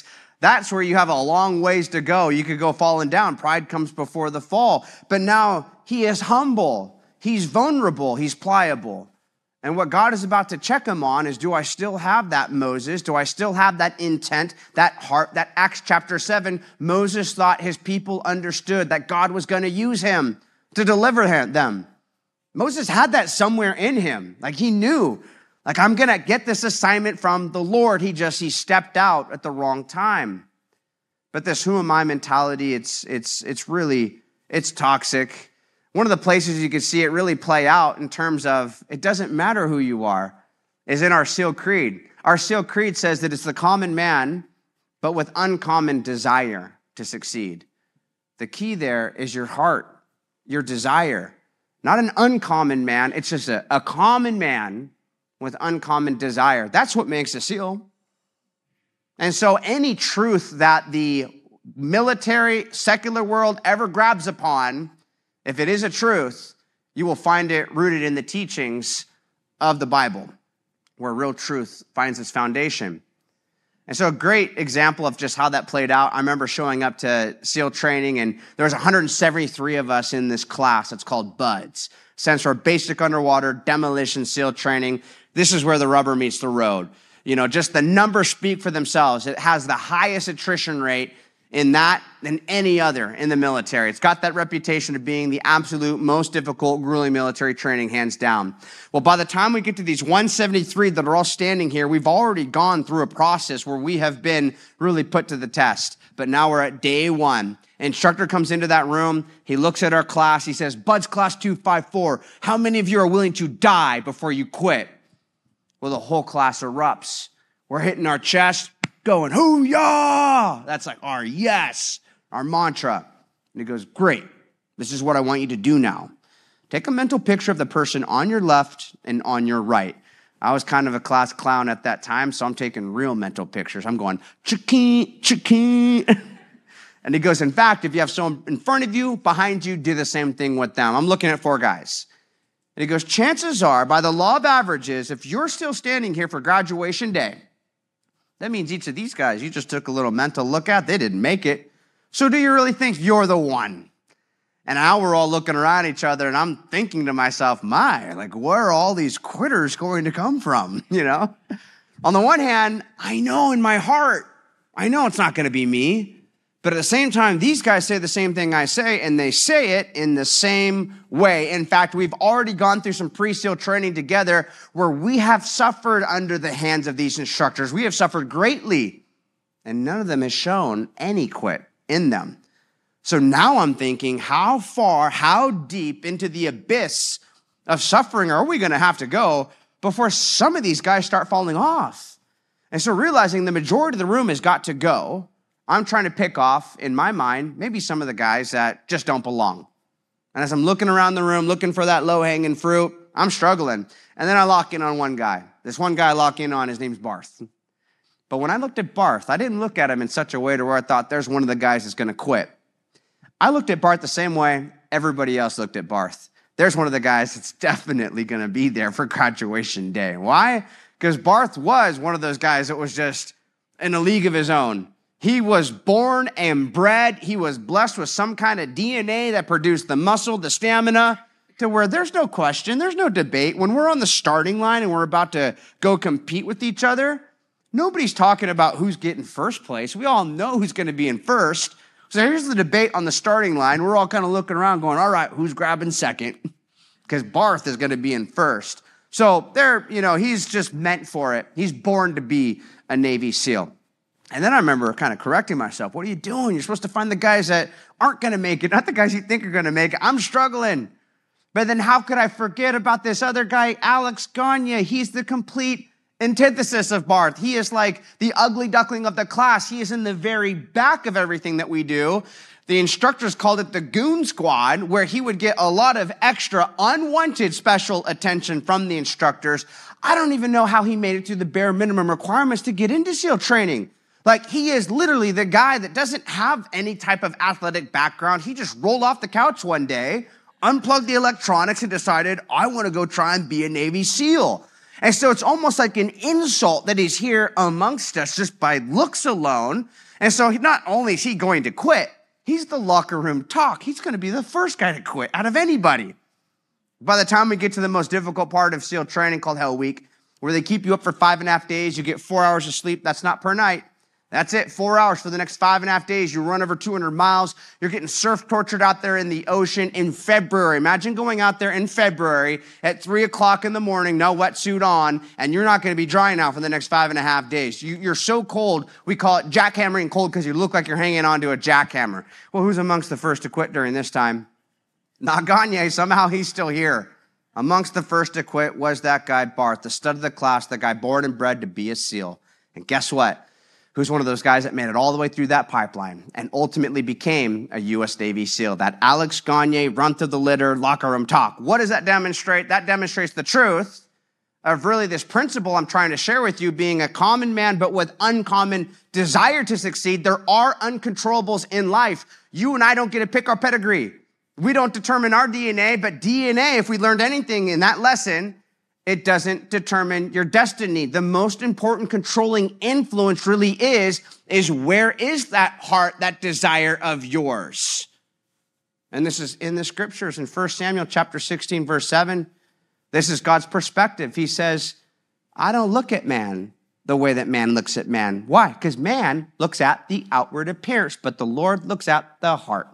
C: That's where you have a long ways to go. You could go falling down. Pride comes before the fall. But now he is humble. He's vulnerable. He's pliable. And what God is about to check him on is, do I still have that Moses? Do I still have that intent, that heart, that Acts chapter seven? Moses thought his people understood that God was going to use him to deliver them. Moses had that somewhere in him. Like he knew, like I'm going to get this assignment from the Lord. He just, he stepped out at the wrong time. But this who am I mentality, it's, it's, it's really, it's toxic. One of the places you can see it really play out in terms of it doesn't matter who you are is in our SEAL Creed. Our SEAL Creed says that it's the common man, but with uncommon desire to succeed. The key there is your heart, your desire. Not an uncommon man, it's just a, a common man with uncommon desire. That's what makes a SEAL. And so any truth that the military, secular world ever grabs upon, if it is a truth, you will find it rooted in the teachings of the Bible, where real truth finds its foundation. And so a great example of just how that played out, I remember showing up to SEAL training, and there was one hundred seventy-three of us in this class. It's called BUDS, stands for Basic Underwater Demolition SEAL Training. This is where the rubber meets the road. You know, just the numbers speak for themselves. It has the highest attrition rate in that than any other in the military. It's got that reputation of being the absolute most difficult, grueling military training, hands down. Well, by the time we get to these one hundred seventy-three that are all standing here, we've already gone through a process where we have been really put to the test. But now we're at day one. Instructor comes into that room. He looks at our class. He says, BUDS class two fifty-four, how many of you are willing to die before you quit? Well, the whole class erupts. We're hitting our chest, going, hoo-yah! That's like our yes, our mantra. And he goes, great. This is what I want you to do now. Take a mental picture of the person on your left and on your right. I was kind of a class clown at that time, so I'm taking real mental pictures. I'm going, chicky, chicky. And he goes, in fact, if you have someone in front of you, behind you, do the same thing with them. I'm looking at four guys. And he goes, chances are, by the law of averages, if you're still standing here for graduation day, that means each of these guys you just took a little mental look at, they didn't make it. So do you really think you're the one? And now we're all looking around each other, and I'm thinking to myself, my, like, where are all these quitters going to come from, you know? On the one hand, I know in my heart, I know it's not going to be me. But at the same time, these guys say the same thing I say, and they say it in the same way. In fact, we've already gone through some pre-SEAL training together where we have suffered under the hands of these instructors. We have suffered greatly, and none of them has shown any quit in them. So now I'm thinking, how far, how deep into the abyss of suffering are we going to have to go before some of these guys start falling off? And so realizing the majority of the room has got to go, I'm trying to pick off, in my mind, maybe some of the guys that just don't belong. And as I'm looking around the room, looking for that low-hanging fruit, I'm struggling. And then I lock in on one guy. This one guy I lock in on, his name's Barth. But when I looked at Barth, I didn't look at him in such a way to where I thought there's one of the guys that's going to quit. I looked at Barth the same way everybody else looked at Barth. There's one of the guys that's definitely going to be there for graduation day. Why? Because Barth was one of those guys that was just in a league of his own. He was born and bred. He was blessed with some kind of D N A that produced the muscle, the stamina, to where there's no question, there's no debate. When we're on the starting line and we're about to go compete with each other, nobody's talking about who's getting first place. We all know who's going to be in first. So here's the debate on the starting line. We're all kind of looking around going, all right, who's grabbing second? Because Barth is going to be in first. So there, you know, he's just meant for it. He's born to be a Navy SEAL. And then I remember kind of correcting myself. What are you doing? You're supposed to find the guys that aren't going to make it, not the guys you think are going to make it. I'm struggling. But then how could I forget about this other guy, Alex Gagne? He's the complete antithesis of Barth. He is like the ugly duckling of the class. He is in the very back of everything that we do. The instructors called it the Goon Squad, where he would get a lot of extra unwanted special attention from the instructors. I don't even know how he made it through the bare minimum requirements to get into SEAL training. Like, he is literally the guy that doesn't have any type of athletic background. He just rolled off the couch one day, unplugged the electronics, and decided, I want to go try and be a Navy SEAL. And so it's almost like an insult that he's here amongst us just by looks alone. And so not only is he going to quit, he's the locker room talk. He's going to be the first guy to quit out of anybody. By the time we get to the most difficult part of SEAL training called Hell Week, where they keep you up for five and a half days, you get four hours of sleep. That's not per night. That's it, four hours for the next five and a half days. You run over two hundred miles. You're getting surf tortured out there in the ocean in February. Imagine going out there in February at three o'clock in the morning, no wetsuit on, and you're not going to be dry now for the next five and a half days. You, you're so cold, we call it jackhammering cold because you look like you're hanging onto a jackhammer. Well, who's amongst the first to quit during this time? Not Gagne. Somehow he's still here. Amongst the first to quit was that guy, Barth, the stud of the class, the guy born and bred to be a SEAL. And guess what? Who's one of those guys that made it all the way through that pipeline and ultimately became a U S Navy SEAL? That Alex Gagne, run through the litter, locker room talk. What does that demonstrate? That demonstrates the truth of really this principle I'm trying to share with you, being a common man, but with uncommon desire to succeed. There are uncontrollables in life. You and I don't get to pick our pedigree. We don't determine our D N A, but D N A, if we learned anything in that lesson, it doesn't determine your destiny. The most important controlling influence really is, is where is that heart, that desire of yours? And this is in the scriptures in First Samuel chapter sixteen, verse seven. This is God's perspective. He says, I don't look at man the way that man looks at man. Why? Because man looks at the outward appearance, but the Lord looks at the heart.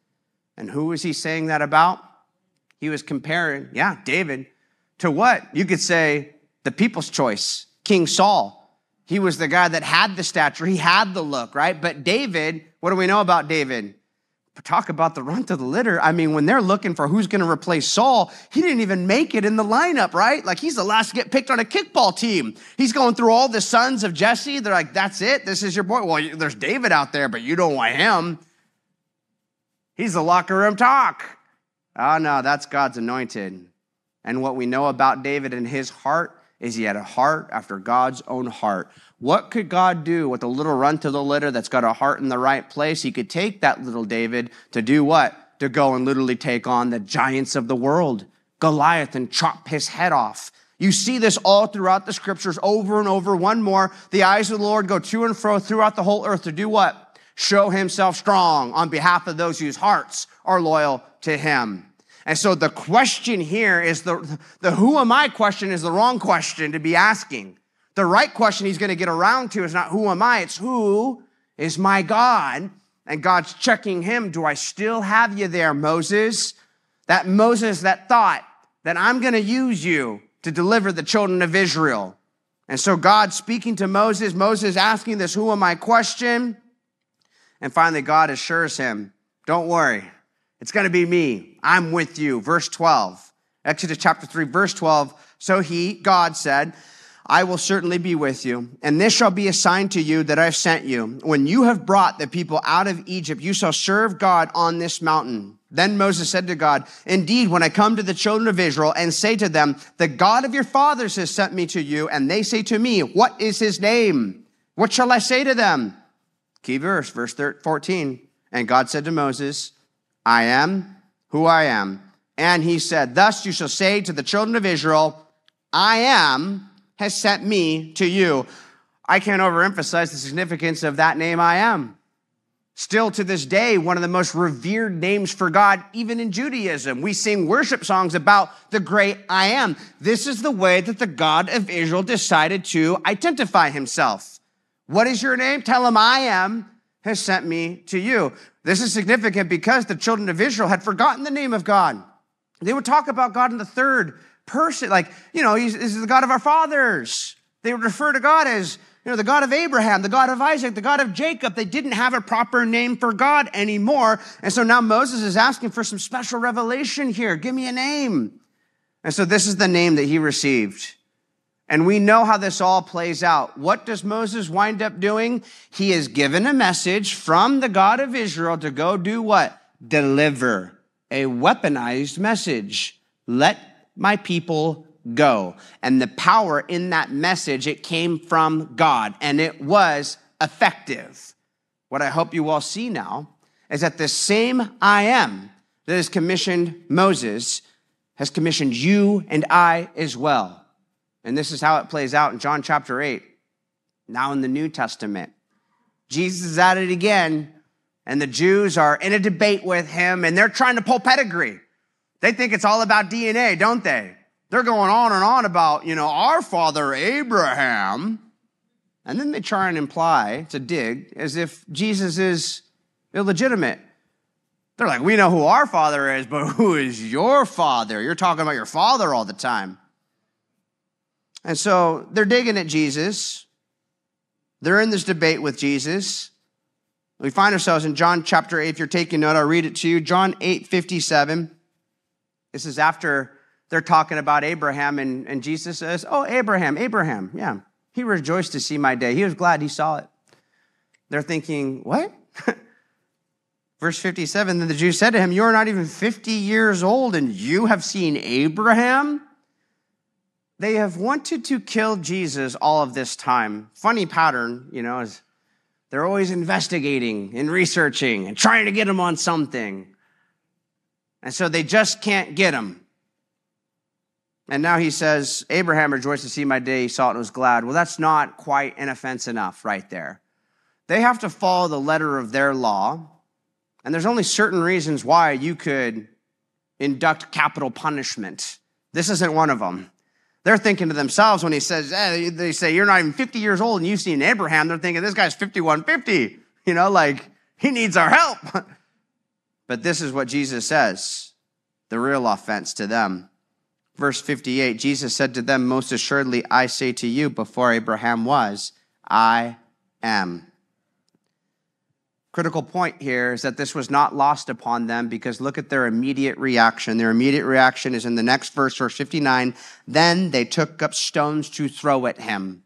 C: And who was he saying that about? He was comparing, yeah, David, to what? You could say the people's choice, King Saul. He was the guy that had the stature. He had the look, right? But David, what do we know about David? Talk about the run to the litter. I mean, when they're looking for who's going to replace Saul, he didn't even make it in the lineup, right? Like he's the last to get picked on a kickball team. He's going through all the sons of Jesse. They're like, that's it. This is your boy. Well, there's David out there, but you don't want him. He's the locker room talk. Oh, no, that's God's anointed. And what we know about David and his heart is he had a heart after God's own heart. What could God do with a little run to the litter that's got a heart in the right place? He could take that little David to do what? To go and literally take on the giants of the world, Goliath, and chop his head off. You see this all throughout the scriptures over and over. One more, the eyes of the Lord go to and fro throughout the whole earth to do what? Show himself strong on behalf of those whose hearts are loyal to him. And so the question here is the, the who am I question is the wrong question to be asking. The right question he's going to get around to is not who am I, it's who is my God? And God's checking him. Do I still have you there, Moses? That Moses that thought that I'm going to use you to deliver the children of Israel. And so God speaking to Moses, Moses asking this who am I question. And finally, God assures him, don't worry. It's going to be me. I'm with you. Verse twelve, Exodus chapter three, verse twelve. So he, God said, I will certainly be with you, and this shall be a sign to you that I've sent you. When you have brought the people out of Egypt, you shall serve God on this mountain. Then Moses said to God, indeed, when I come to the children of Israel and say to them, the God of your fathers has sent me to you, and they say to me, what is his name? What shall I say to them? Key verse, verse fourteen. And God said to Moses, I am who I am. And he said, thus you shall say to the children of Israel, I am has sent me to you. I can't overemphasize the significance of that name, I am. Still to this day, one of the most revered names for God, even in Judaism. We sing worship songs about the great I am. This is the way that the God of Israel decided to identify himself. What is your name? Tell him I am has sent me to you. This is significant because the children of Israel had forgotten the name of God. They would talk about God in the third person, like, you know, he's, he's the God of our fathers. They would refer to God as, you know, the God of Abraham, the God of Isaac, the God of Jacob. They didn't have a proper name for God anymore. And so now Moses is asking for some special revelation here. Give me a name. And so this is the name that he received. And we know how this all plays out. What does Moses wind up doing? He is given a message from the God of Israel to go do what? Deliver a weaponized message. Let my people go. And the power in that message, it came from God, and it was effective. What I hope you all see now is that the same I am that has commissioned Moses has commissioned you and I as well. And this is how it plays out in John chapter eight. Now in the New Testament, Jesus is at it again, and the Jews are in a debate with him, and they're trying to pull pedigree. They think it's all about D N A, don't they? They're going on and on about, you know, our father Abraham. And then they try and imply, to dig, as if Jesus is illegitimate. They're like, we know who our father is, but who is your father? You're talking about your father all the time. And so they're digging at Jesus. They're in this debate with Jesus. We find ourselves in John chapter eight. If you're taking note, I'll read it to you. John eight fifty-seven. This is after they're talking about Abraham, and, and Jesus says, oh, Abraham, Abraham, yeah. He rejoiced to see my day. He was glad he saw it. They're thinking, what? Verse fifty-seven, then the Jews said to him, you are not even fifty years old, and you have seen Abraham? They have wanted to kill Jesus all of this time. Funny pattern, you know, is they're always investigating and researching and trying to get him on something. And so they just can't get him. And now he says, Abraham rejoiced to see my day, he saw it and was glad. Well, that's not quite an offense enough right there. They have to follow the letter of their law. And there's only certain reasons why you could induct capital punishment. This isn't one of them. They're thinking to themselves when he says, eh, they say, you're not even fifty years old and you've seen Abraham. They're thinking, this guy's fifty-one fifty. You know, like, he needs our help. But this is what Jesus says, the real offense to them. Verse fifty-eight, Jesus said to them, most assuredly, I say to you, before Abraham was, I am. Critical point here is that this was not lost upon them, because look at their immediate reaction. Their immediate reaction is in the next verse, verse fifty-nine. Then they took up stones to throw at him.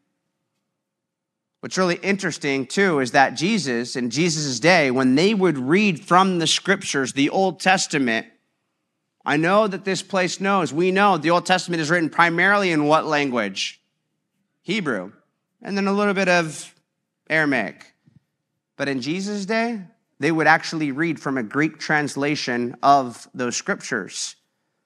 C: What's really interesting, too, is that Jesus, in Jesus' day, when they would read from the scriptures, the Old Testament, I know that this place knows, we know the Old Testament is written primarily in what language? Hebrew. And then a little bit of Aramaic. But in Jesus' day, they would actually read from a Greek translation of those scriptures.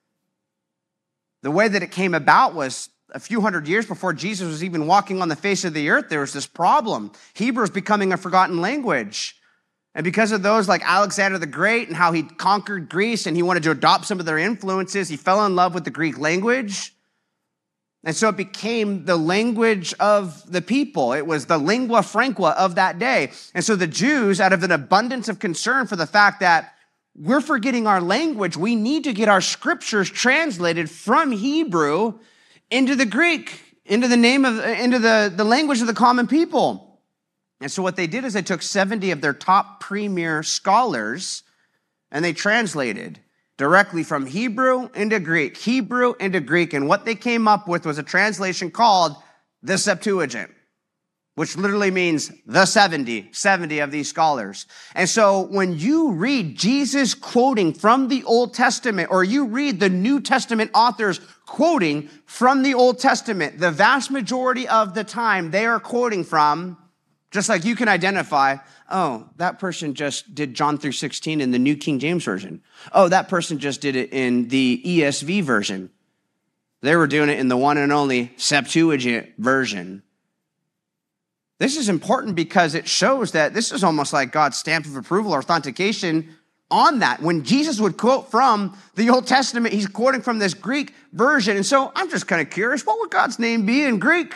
C: The way that it came about was a few hundred years before Jesus was even walking on the face of the earth, there was this problem. Hebrew is becoming a forgotten language. And because of those like Alexander the Great and how he conquered Greece and he wanted to adopt some of their influences, he fell in love with the Greek language. And so it became the language of the people. It was the lingua franca of that day. And so the Jews, out of an abundance of concern for the fact that we're forgetting our language, we need to get our scriptures translated from Hebrew into the Greek, into the name of, into the, the language of the common people. And so what they did is they took seventy of their top premier scholars and they translated directly from Hebrew into Greek, Hebrew into Greek. And what they came up with was a translation called the Septuagint, which literally means the seventy, seventy of these scholars. And so when you read Jesus quoting from the Old Testament, or you read the New Testament authors quoting from the Old Testament, the vast majority of the time they are quoting from, just like you can identify, oh, that person just did John three sixteen in the New King James Version. Oh, that person just did it in the E S V version. They were doing it in the one and only Septuagint version. This is important because it shows that this is almost like God's stamp of approval or authentication on that. When Jesus would quote from the Old Testament, he's quoting from this Greek version. And so I'm just kind of curious, what would God's name be in Greek?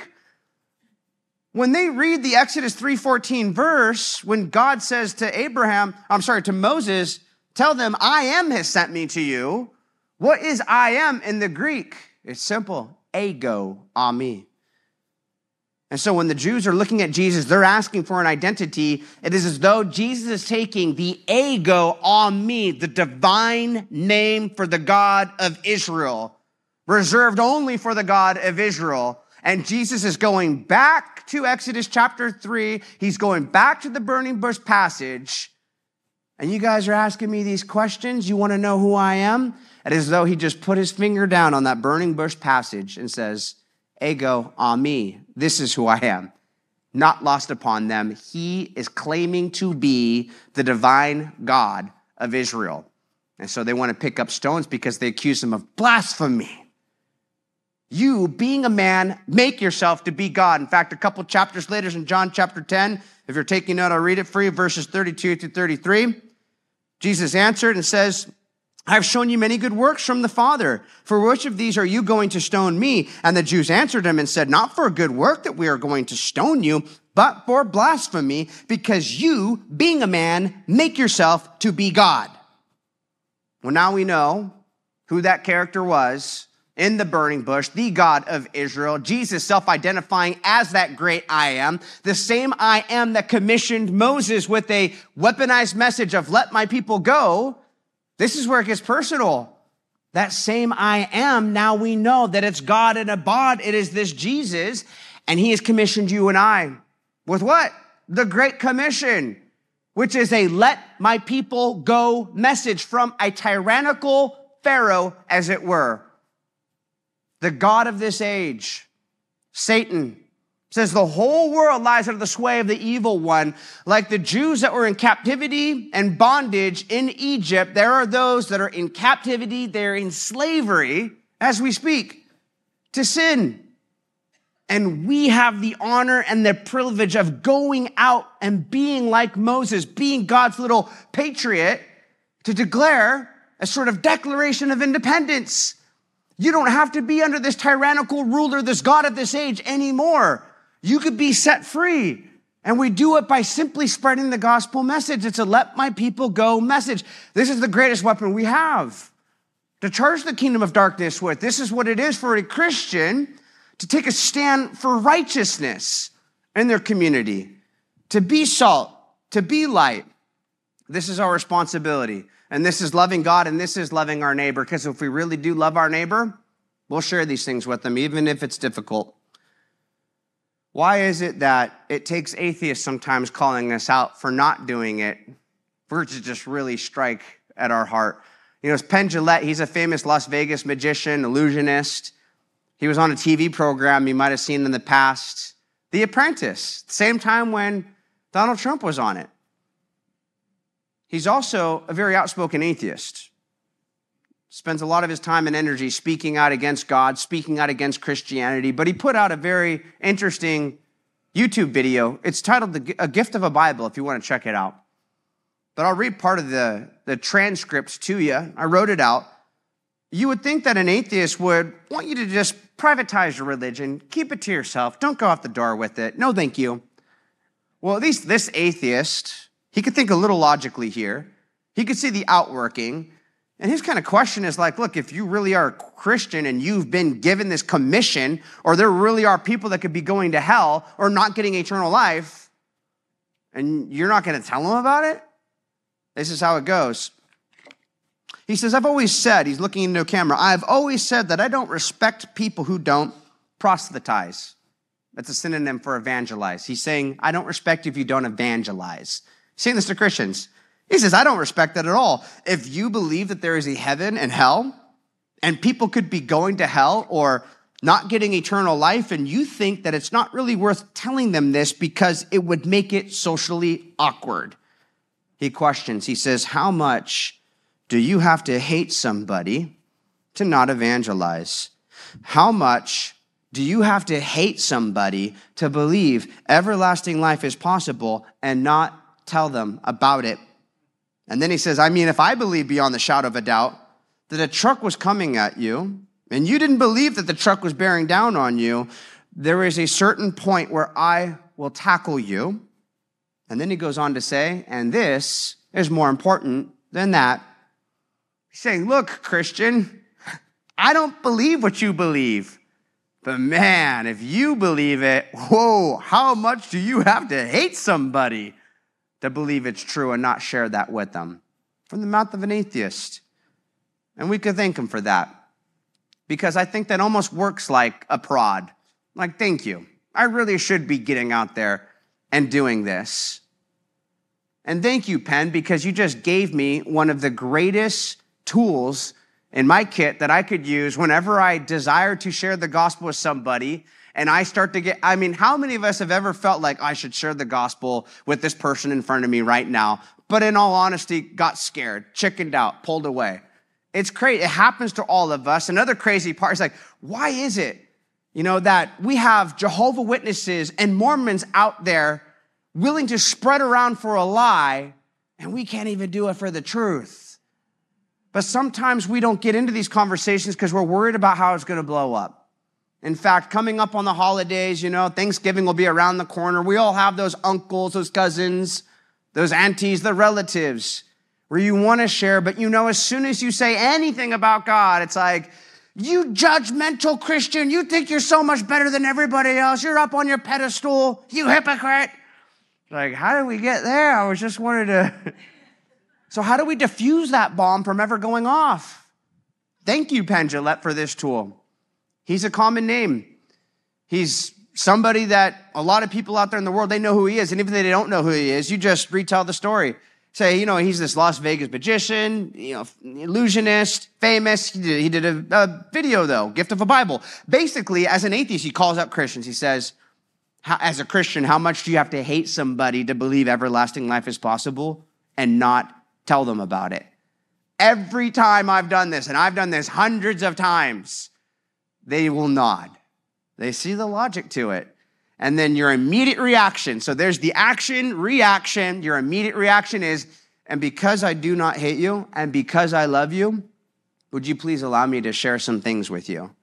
C: When they read the Exodus three fourteen verse, when God says to Abraham, I'm sorry, to Moses, tell them, I am has sent me to you. What is I am in the Greek? It's simple, ego, ami. And so when the Jews are looking at Jesus, they're asking for an identity. It is as though Jesus is taking the ego ami, the divine name for the God of Israel, reserved only for the God of Israel. And Jesus is going back to Exodus chapter three. He's going back to the burning bush passage. And you guys are asking me these questions. You want to know who I am? It is as though he just put his finger down on that burning bush passage and says, ego ami, this is who I am. Not lost upon them. He is claiming to be the divine God of Israel. And so they want to pick up stones because they accuse him of blasphemy. You, being a man, make yourself to be God. In fact, a couple chapters later in John chapter ten, if you're taking note, I'll read it for you, verses thirty-two through thirty-three. Jesus answered and says, I have shown you many good works from the Father. For which of these are you going to stone me? And the Jews answered him and said, not for a good work that we are going to stone you, but for blasphemy, because you, being a man, make yourself to be God. Well, now we know who that character was in the burning bush, the God of Israel, Jesus self-identifying as that great I am, the same I am that commissioned Moses with a weaponized message of let my people go. This is where it gets personal. That same I am, now we know that it's God in a bod. It is this Jesus, and he has commissioned you and I with what? The Great Commission, which is a let my people go message from a tyrannical Pharaoh, as it were. The God of this age, Satan, says the whole world lies under the sway of the evil one. Like the Jews that were in captivity and bondage in Egypt, there are those that are in captivity, they're in slavery, as we speak, to sin. And we have the honor and the privilege of going out and being like Moses, being God's little patriot, to declare a sort of declaration of independence. You don't have to be under this tyrannical ruler, this God of this age anymore. You could be set free. And we do it by simply spreading the gospel message. It's a let my people go message. This is the greatest weapon we have to charge the kingdom of darkness with. This is what it is for a Christian to take a stand for righteousness in their community, to be salt, to be light. This is our responsibility. And this is loving God, and this is loving our neighbor, because if we really do love our neighbor, we'll share these things with them, even if it's difficult. Why is it that it takes atheists sometimes calling us out for not doing it for it to just really strike at our heart? You know, it's Penn Jillette. He's a famous Las Vegas magician, illusionist. He was on a T V program you might have seen in the past, The Apprentice, same time when Donald Trump was on it. He's also a very outspoken atheist. Spends a lot of his time and energy speaking out against God, speaking out against Christianity, but he put out a very interesting YouTube video. It's titled A Gift of a Bible, if you want to check it out. But I'll read part of the, the transcript to you. I wrote it out. You would think that an atheist would want you to just privatize your religion, keep it to yourself, don't go out the door with it. No, thank you. Well, at least this atheist, he could think a little logically here. He could see the outworking. And his kind of question is like, look, if you really are a Christian and you've been given this commission, or there really are people that could be going to hell or not getting eternal life, and you're not going to tell them about it? This is how it goes. He says, I've always said, he's looking into a camera, I've always said that I don't respect people who don't proselytize. That's a synonym for evangelize. He's saying, I don't respect you if you don't evangelize. He's saying this to Christians. He says, I don't respect that at all. If you believe that there is a heaven and hell, and people could be going to hell or not getting eternal life, and you think that it's not really worth telling them this because it would make it socially awkward. He questions, he says, how much do you have to hate somebody to not evangelize? How much do you have to hate somebody to believe everlasting life is possible and not tell them about it? And then he says, I mean, if I believe beyond the shadow of a doubt that a truck was coming at you and you didn't believe that the truck was bearing down on you, there is a certain point where I will tackle you. And then he goes on to say, and this is more important than that. He's saying, look, Christian, I don't believe what you believe. But man, if you believe it, whoa, how much do you have to hate somebody to believe it's true and not share that with them? From the mouth of an atheist. And we could thank him for that. Because I think that almost works like a prod. Like, thank you. I really should be getting out there and doing this. And thank you, Penn, because you just gave me one of the greatest tools in my kit that I could use whenever I desire to share the gospel with somebody. And I start to get, I mean, how many of us have ever felt like I should share the gospel with this person in front of me right now, but in all honesty, got scared, chickened out, pulled away? It's crazy. It happens to all of us. Another crazy part is like, why is it, you know, that we have Jehovah Witnesses and Mormons out there willing to spread around for a lie, and we can't even do it for the truth? But sometimes we don't get into these conversations because we're worried about how it's going to blow up. In fact, coming up on the holidays, you know, Thanksgiving will be around the corner. We all have those uncles, those cousins, those aunties, the relatives where you want to share, but you know, as soon as you say anything about God, it's like, you judgmental Christian, you think you're so much better than everybody else. You're up on your pedestal, you hypocrite. Like, how did we get there? I was just wanted to. So how do we diffuse that bomb from ever going off? Thank you, Penn Jillette, for this tool. He's a common name. He's somebody that a lot of people out there in the world, they know who he is. And even if they don't know who he is, you just retell the story. Say, you know, he's this Las Vegas magician, you know, illusionist, famous. He did, he did a, a video, though, Gift of a Bible. Basically, as an atheist, he calls out Christians. He says, as a Christian, how much do you have to hate somebody to believe everlasting life is possible and not tell them about it? Every time I've done this, and I've done this hundreds of times, they will nod. They see the logic to it. And then your immediate reaction, so there's the action, reaction. Your immediate reaction is, and because I do not hate you, and because I love you, would you please allow me to share some things with you?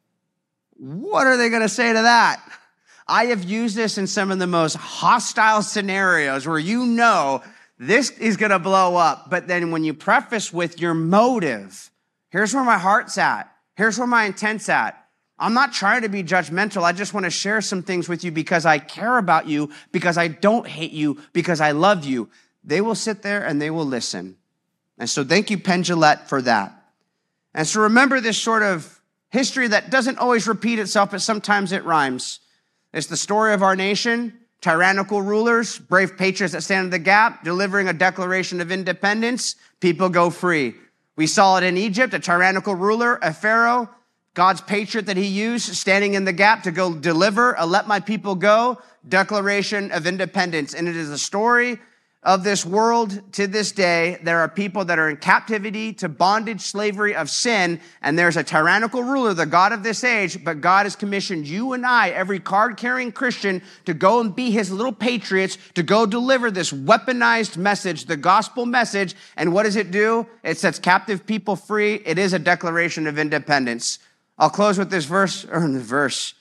C: What are they going to say to that? I have used this in some of the most hostile scenarios where you know this is going to blow up. But then when you preface with your motive, here's where my heart's at. Here's where my intent's at. I'm not trying to be judgmental. I just want to share some things with you because I care about you, because I don't hate you, because I love you. They will sit there and they will listen. And so thank you, Penn Jillette, for that. And so remember this sort of history that doesn't always repeat itself, but sometimes it rhymes. It's the story of our nation, tyrannical rulers, brave patriots that stand in the gap, delivering a declaration of independence, people go free. We saw it in Egypt, a tyrannical ruler, a pharaoh, God's patriot that he used, standing in the gap to go deliver a let my people go declaration of independence. And it is a story of this world to this day. There are people that are in captivity to bondage, slavery of sin, and there's a tyrannical ruler, the God of this age, but God has commissioned you and I, every card-carrying Christian, to go and be his little patriots, to go deliver this weaponized message, the gospel message. And what does it do? It sets captive people free. It is a declaration of independence. I'll close with this verse, or the verse.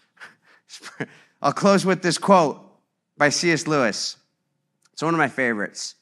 C: I'll close with this quote by C S Lewis. It's one of my favorites.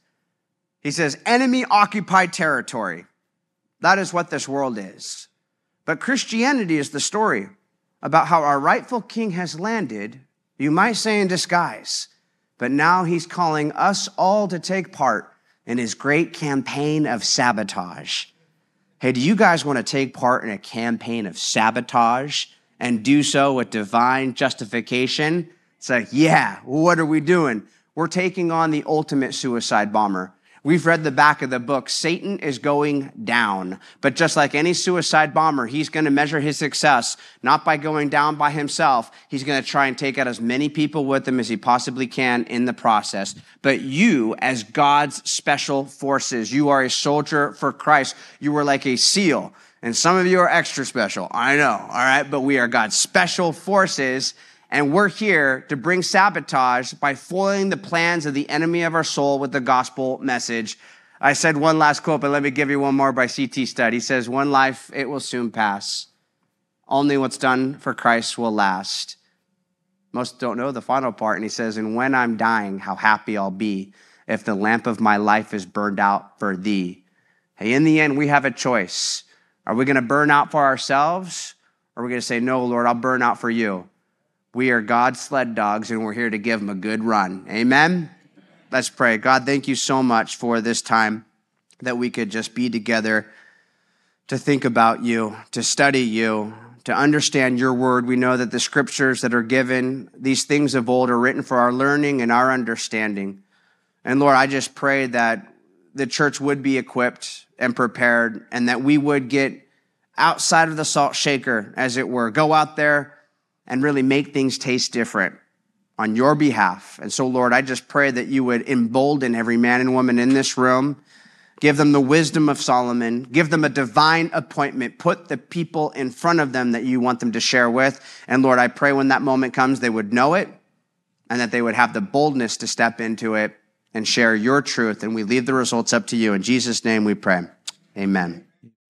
C: He says, enemy-occupied territory. That is what this world is. But Christianity is the story about how our rightful king has landed, you might say in disguise, but now he's calling us all to take part in his great campaign of sabotage. Hey, do you guys want to take part in a campaign of sabotage and do so with divine justification? It's like, yeah, what are we doing? We're taking on the ultimate suicide bomber. We've read the back of the book. Satan is going down. But just like any suicide bomber, he's going to measure his success not by going down by himself. He's going to try and take out as many people with him as he possibly can in the process. But you, as God's special forces, you are a soldier for Christ. You are like a SEAL. And some of you are extra special. I know, all right? But we are God's special forces. And we're here to bring sabotage by foiling the plans of the enemy of our soul with the gospel message. I said one last quote, but let me give you one more by C T Studd. He says, one life, it will soon pass. Only what's done for Christ will last. Most don't know the final part. And he says, and when I'm dying, how happy I'll be if the lamp of my life is burned out for thee. Hey, in the end, we have a choice. Are we going to burn out for ourselves? Or are we going to say, no, Lord, I'll burn out for you? We are God's sled dogs, and we're here to give them a good run. Amen? Let's pray. God, thank you so much for this time that we could just be together to think about you, to study you, to understand your word. We know that the scriptures that are given, these things of old, are written for our learning and our understanding. And Lord, I just pray that the church would be equipped and prepared, and that we would get outside of the salt shaker, as it were. Go out there and really make things taste different on your behalf. And so, Lord, I just pray that you would embolden every man and woman in this room. Give them the wisdom of Solomon. Give them a divine appointment. Put the people in front of them that you want them to share with. And Lord, I pray when that moment comes, they would know it and that they would have the boldness to step into it and share your truth. And we leave the results up to you. In Jesus' name we pray. Amen.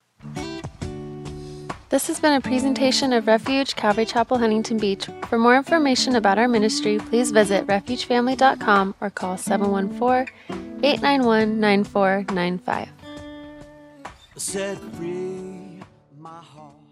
A: This has been a presentation of Refuge Calvary Chapel, Huntington Beach. For more information about our ministry, please visit refuge family dot com or call seven one four, eight nine one, nine four nine five.
D: Set free my heart.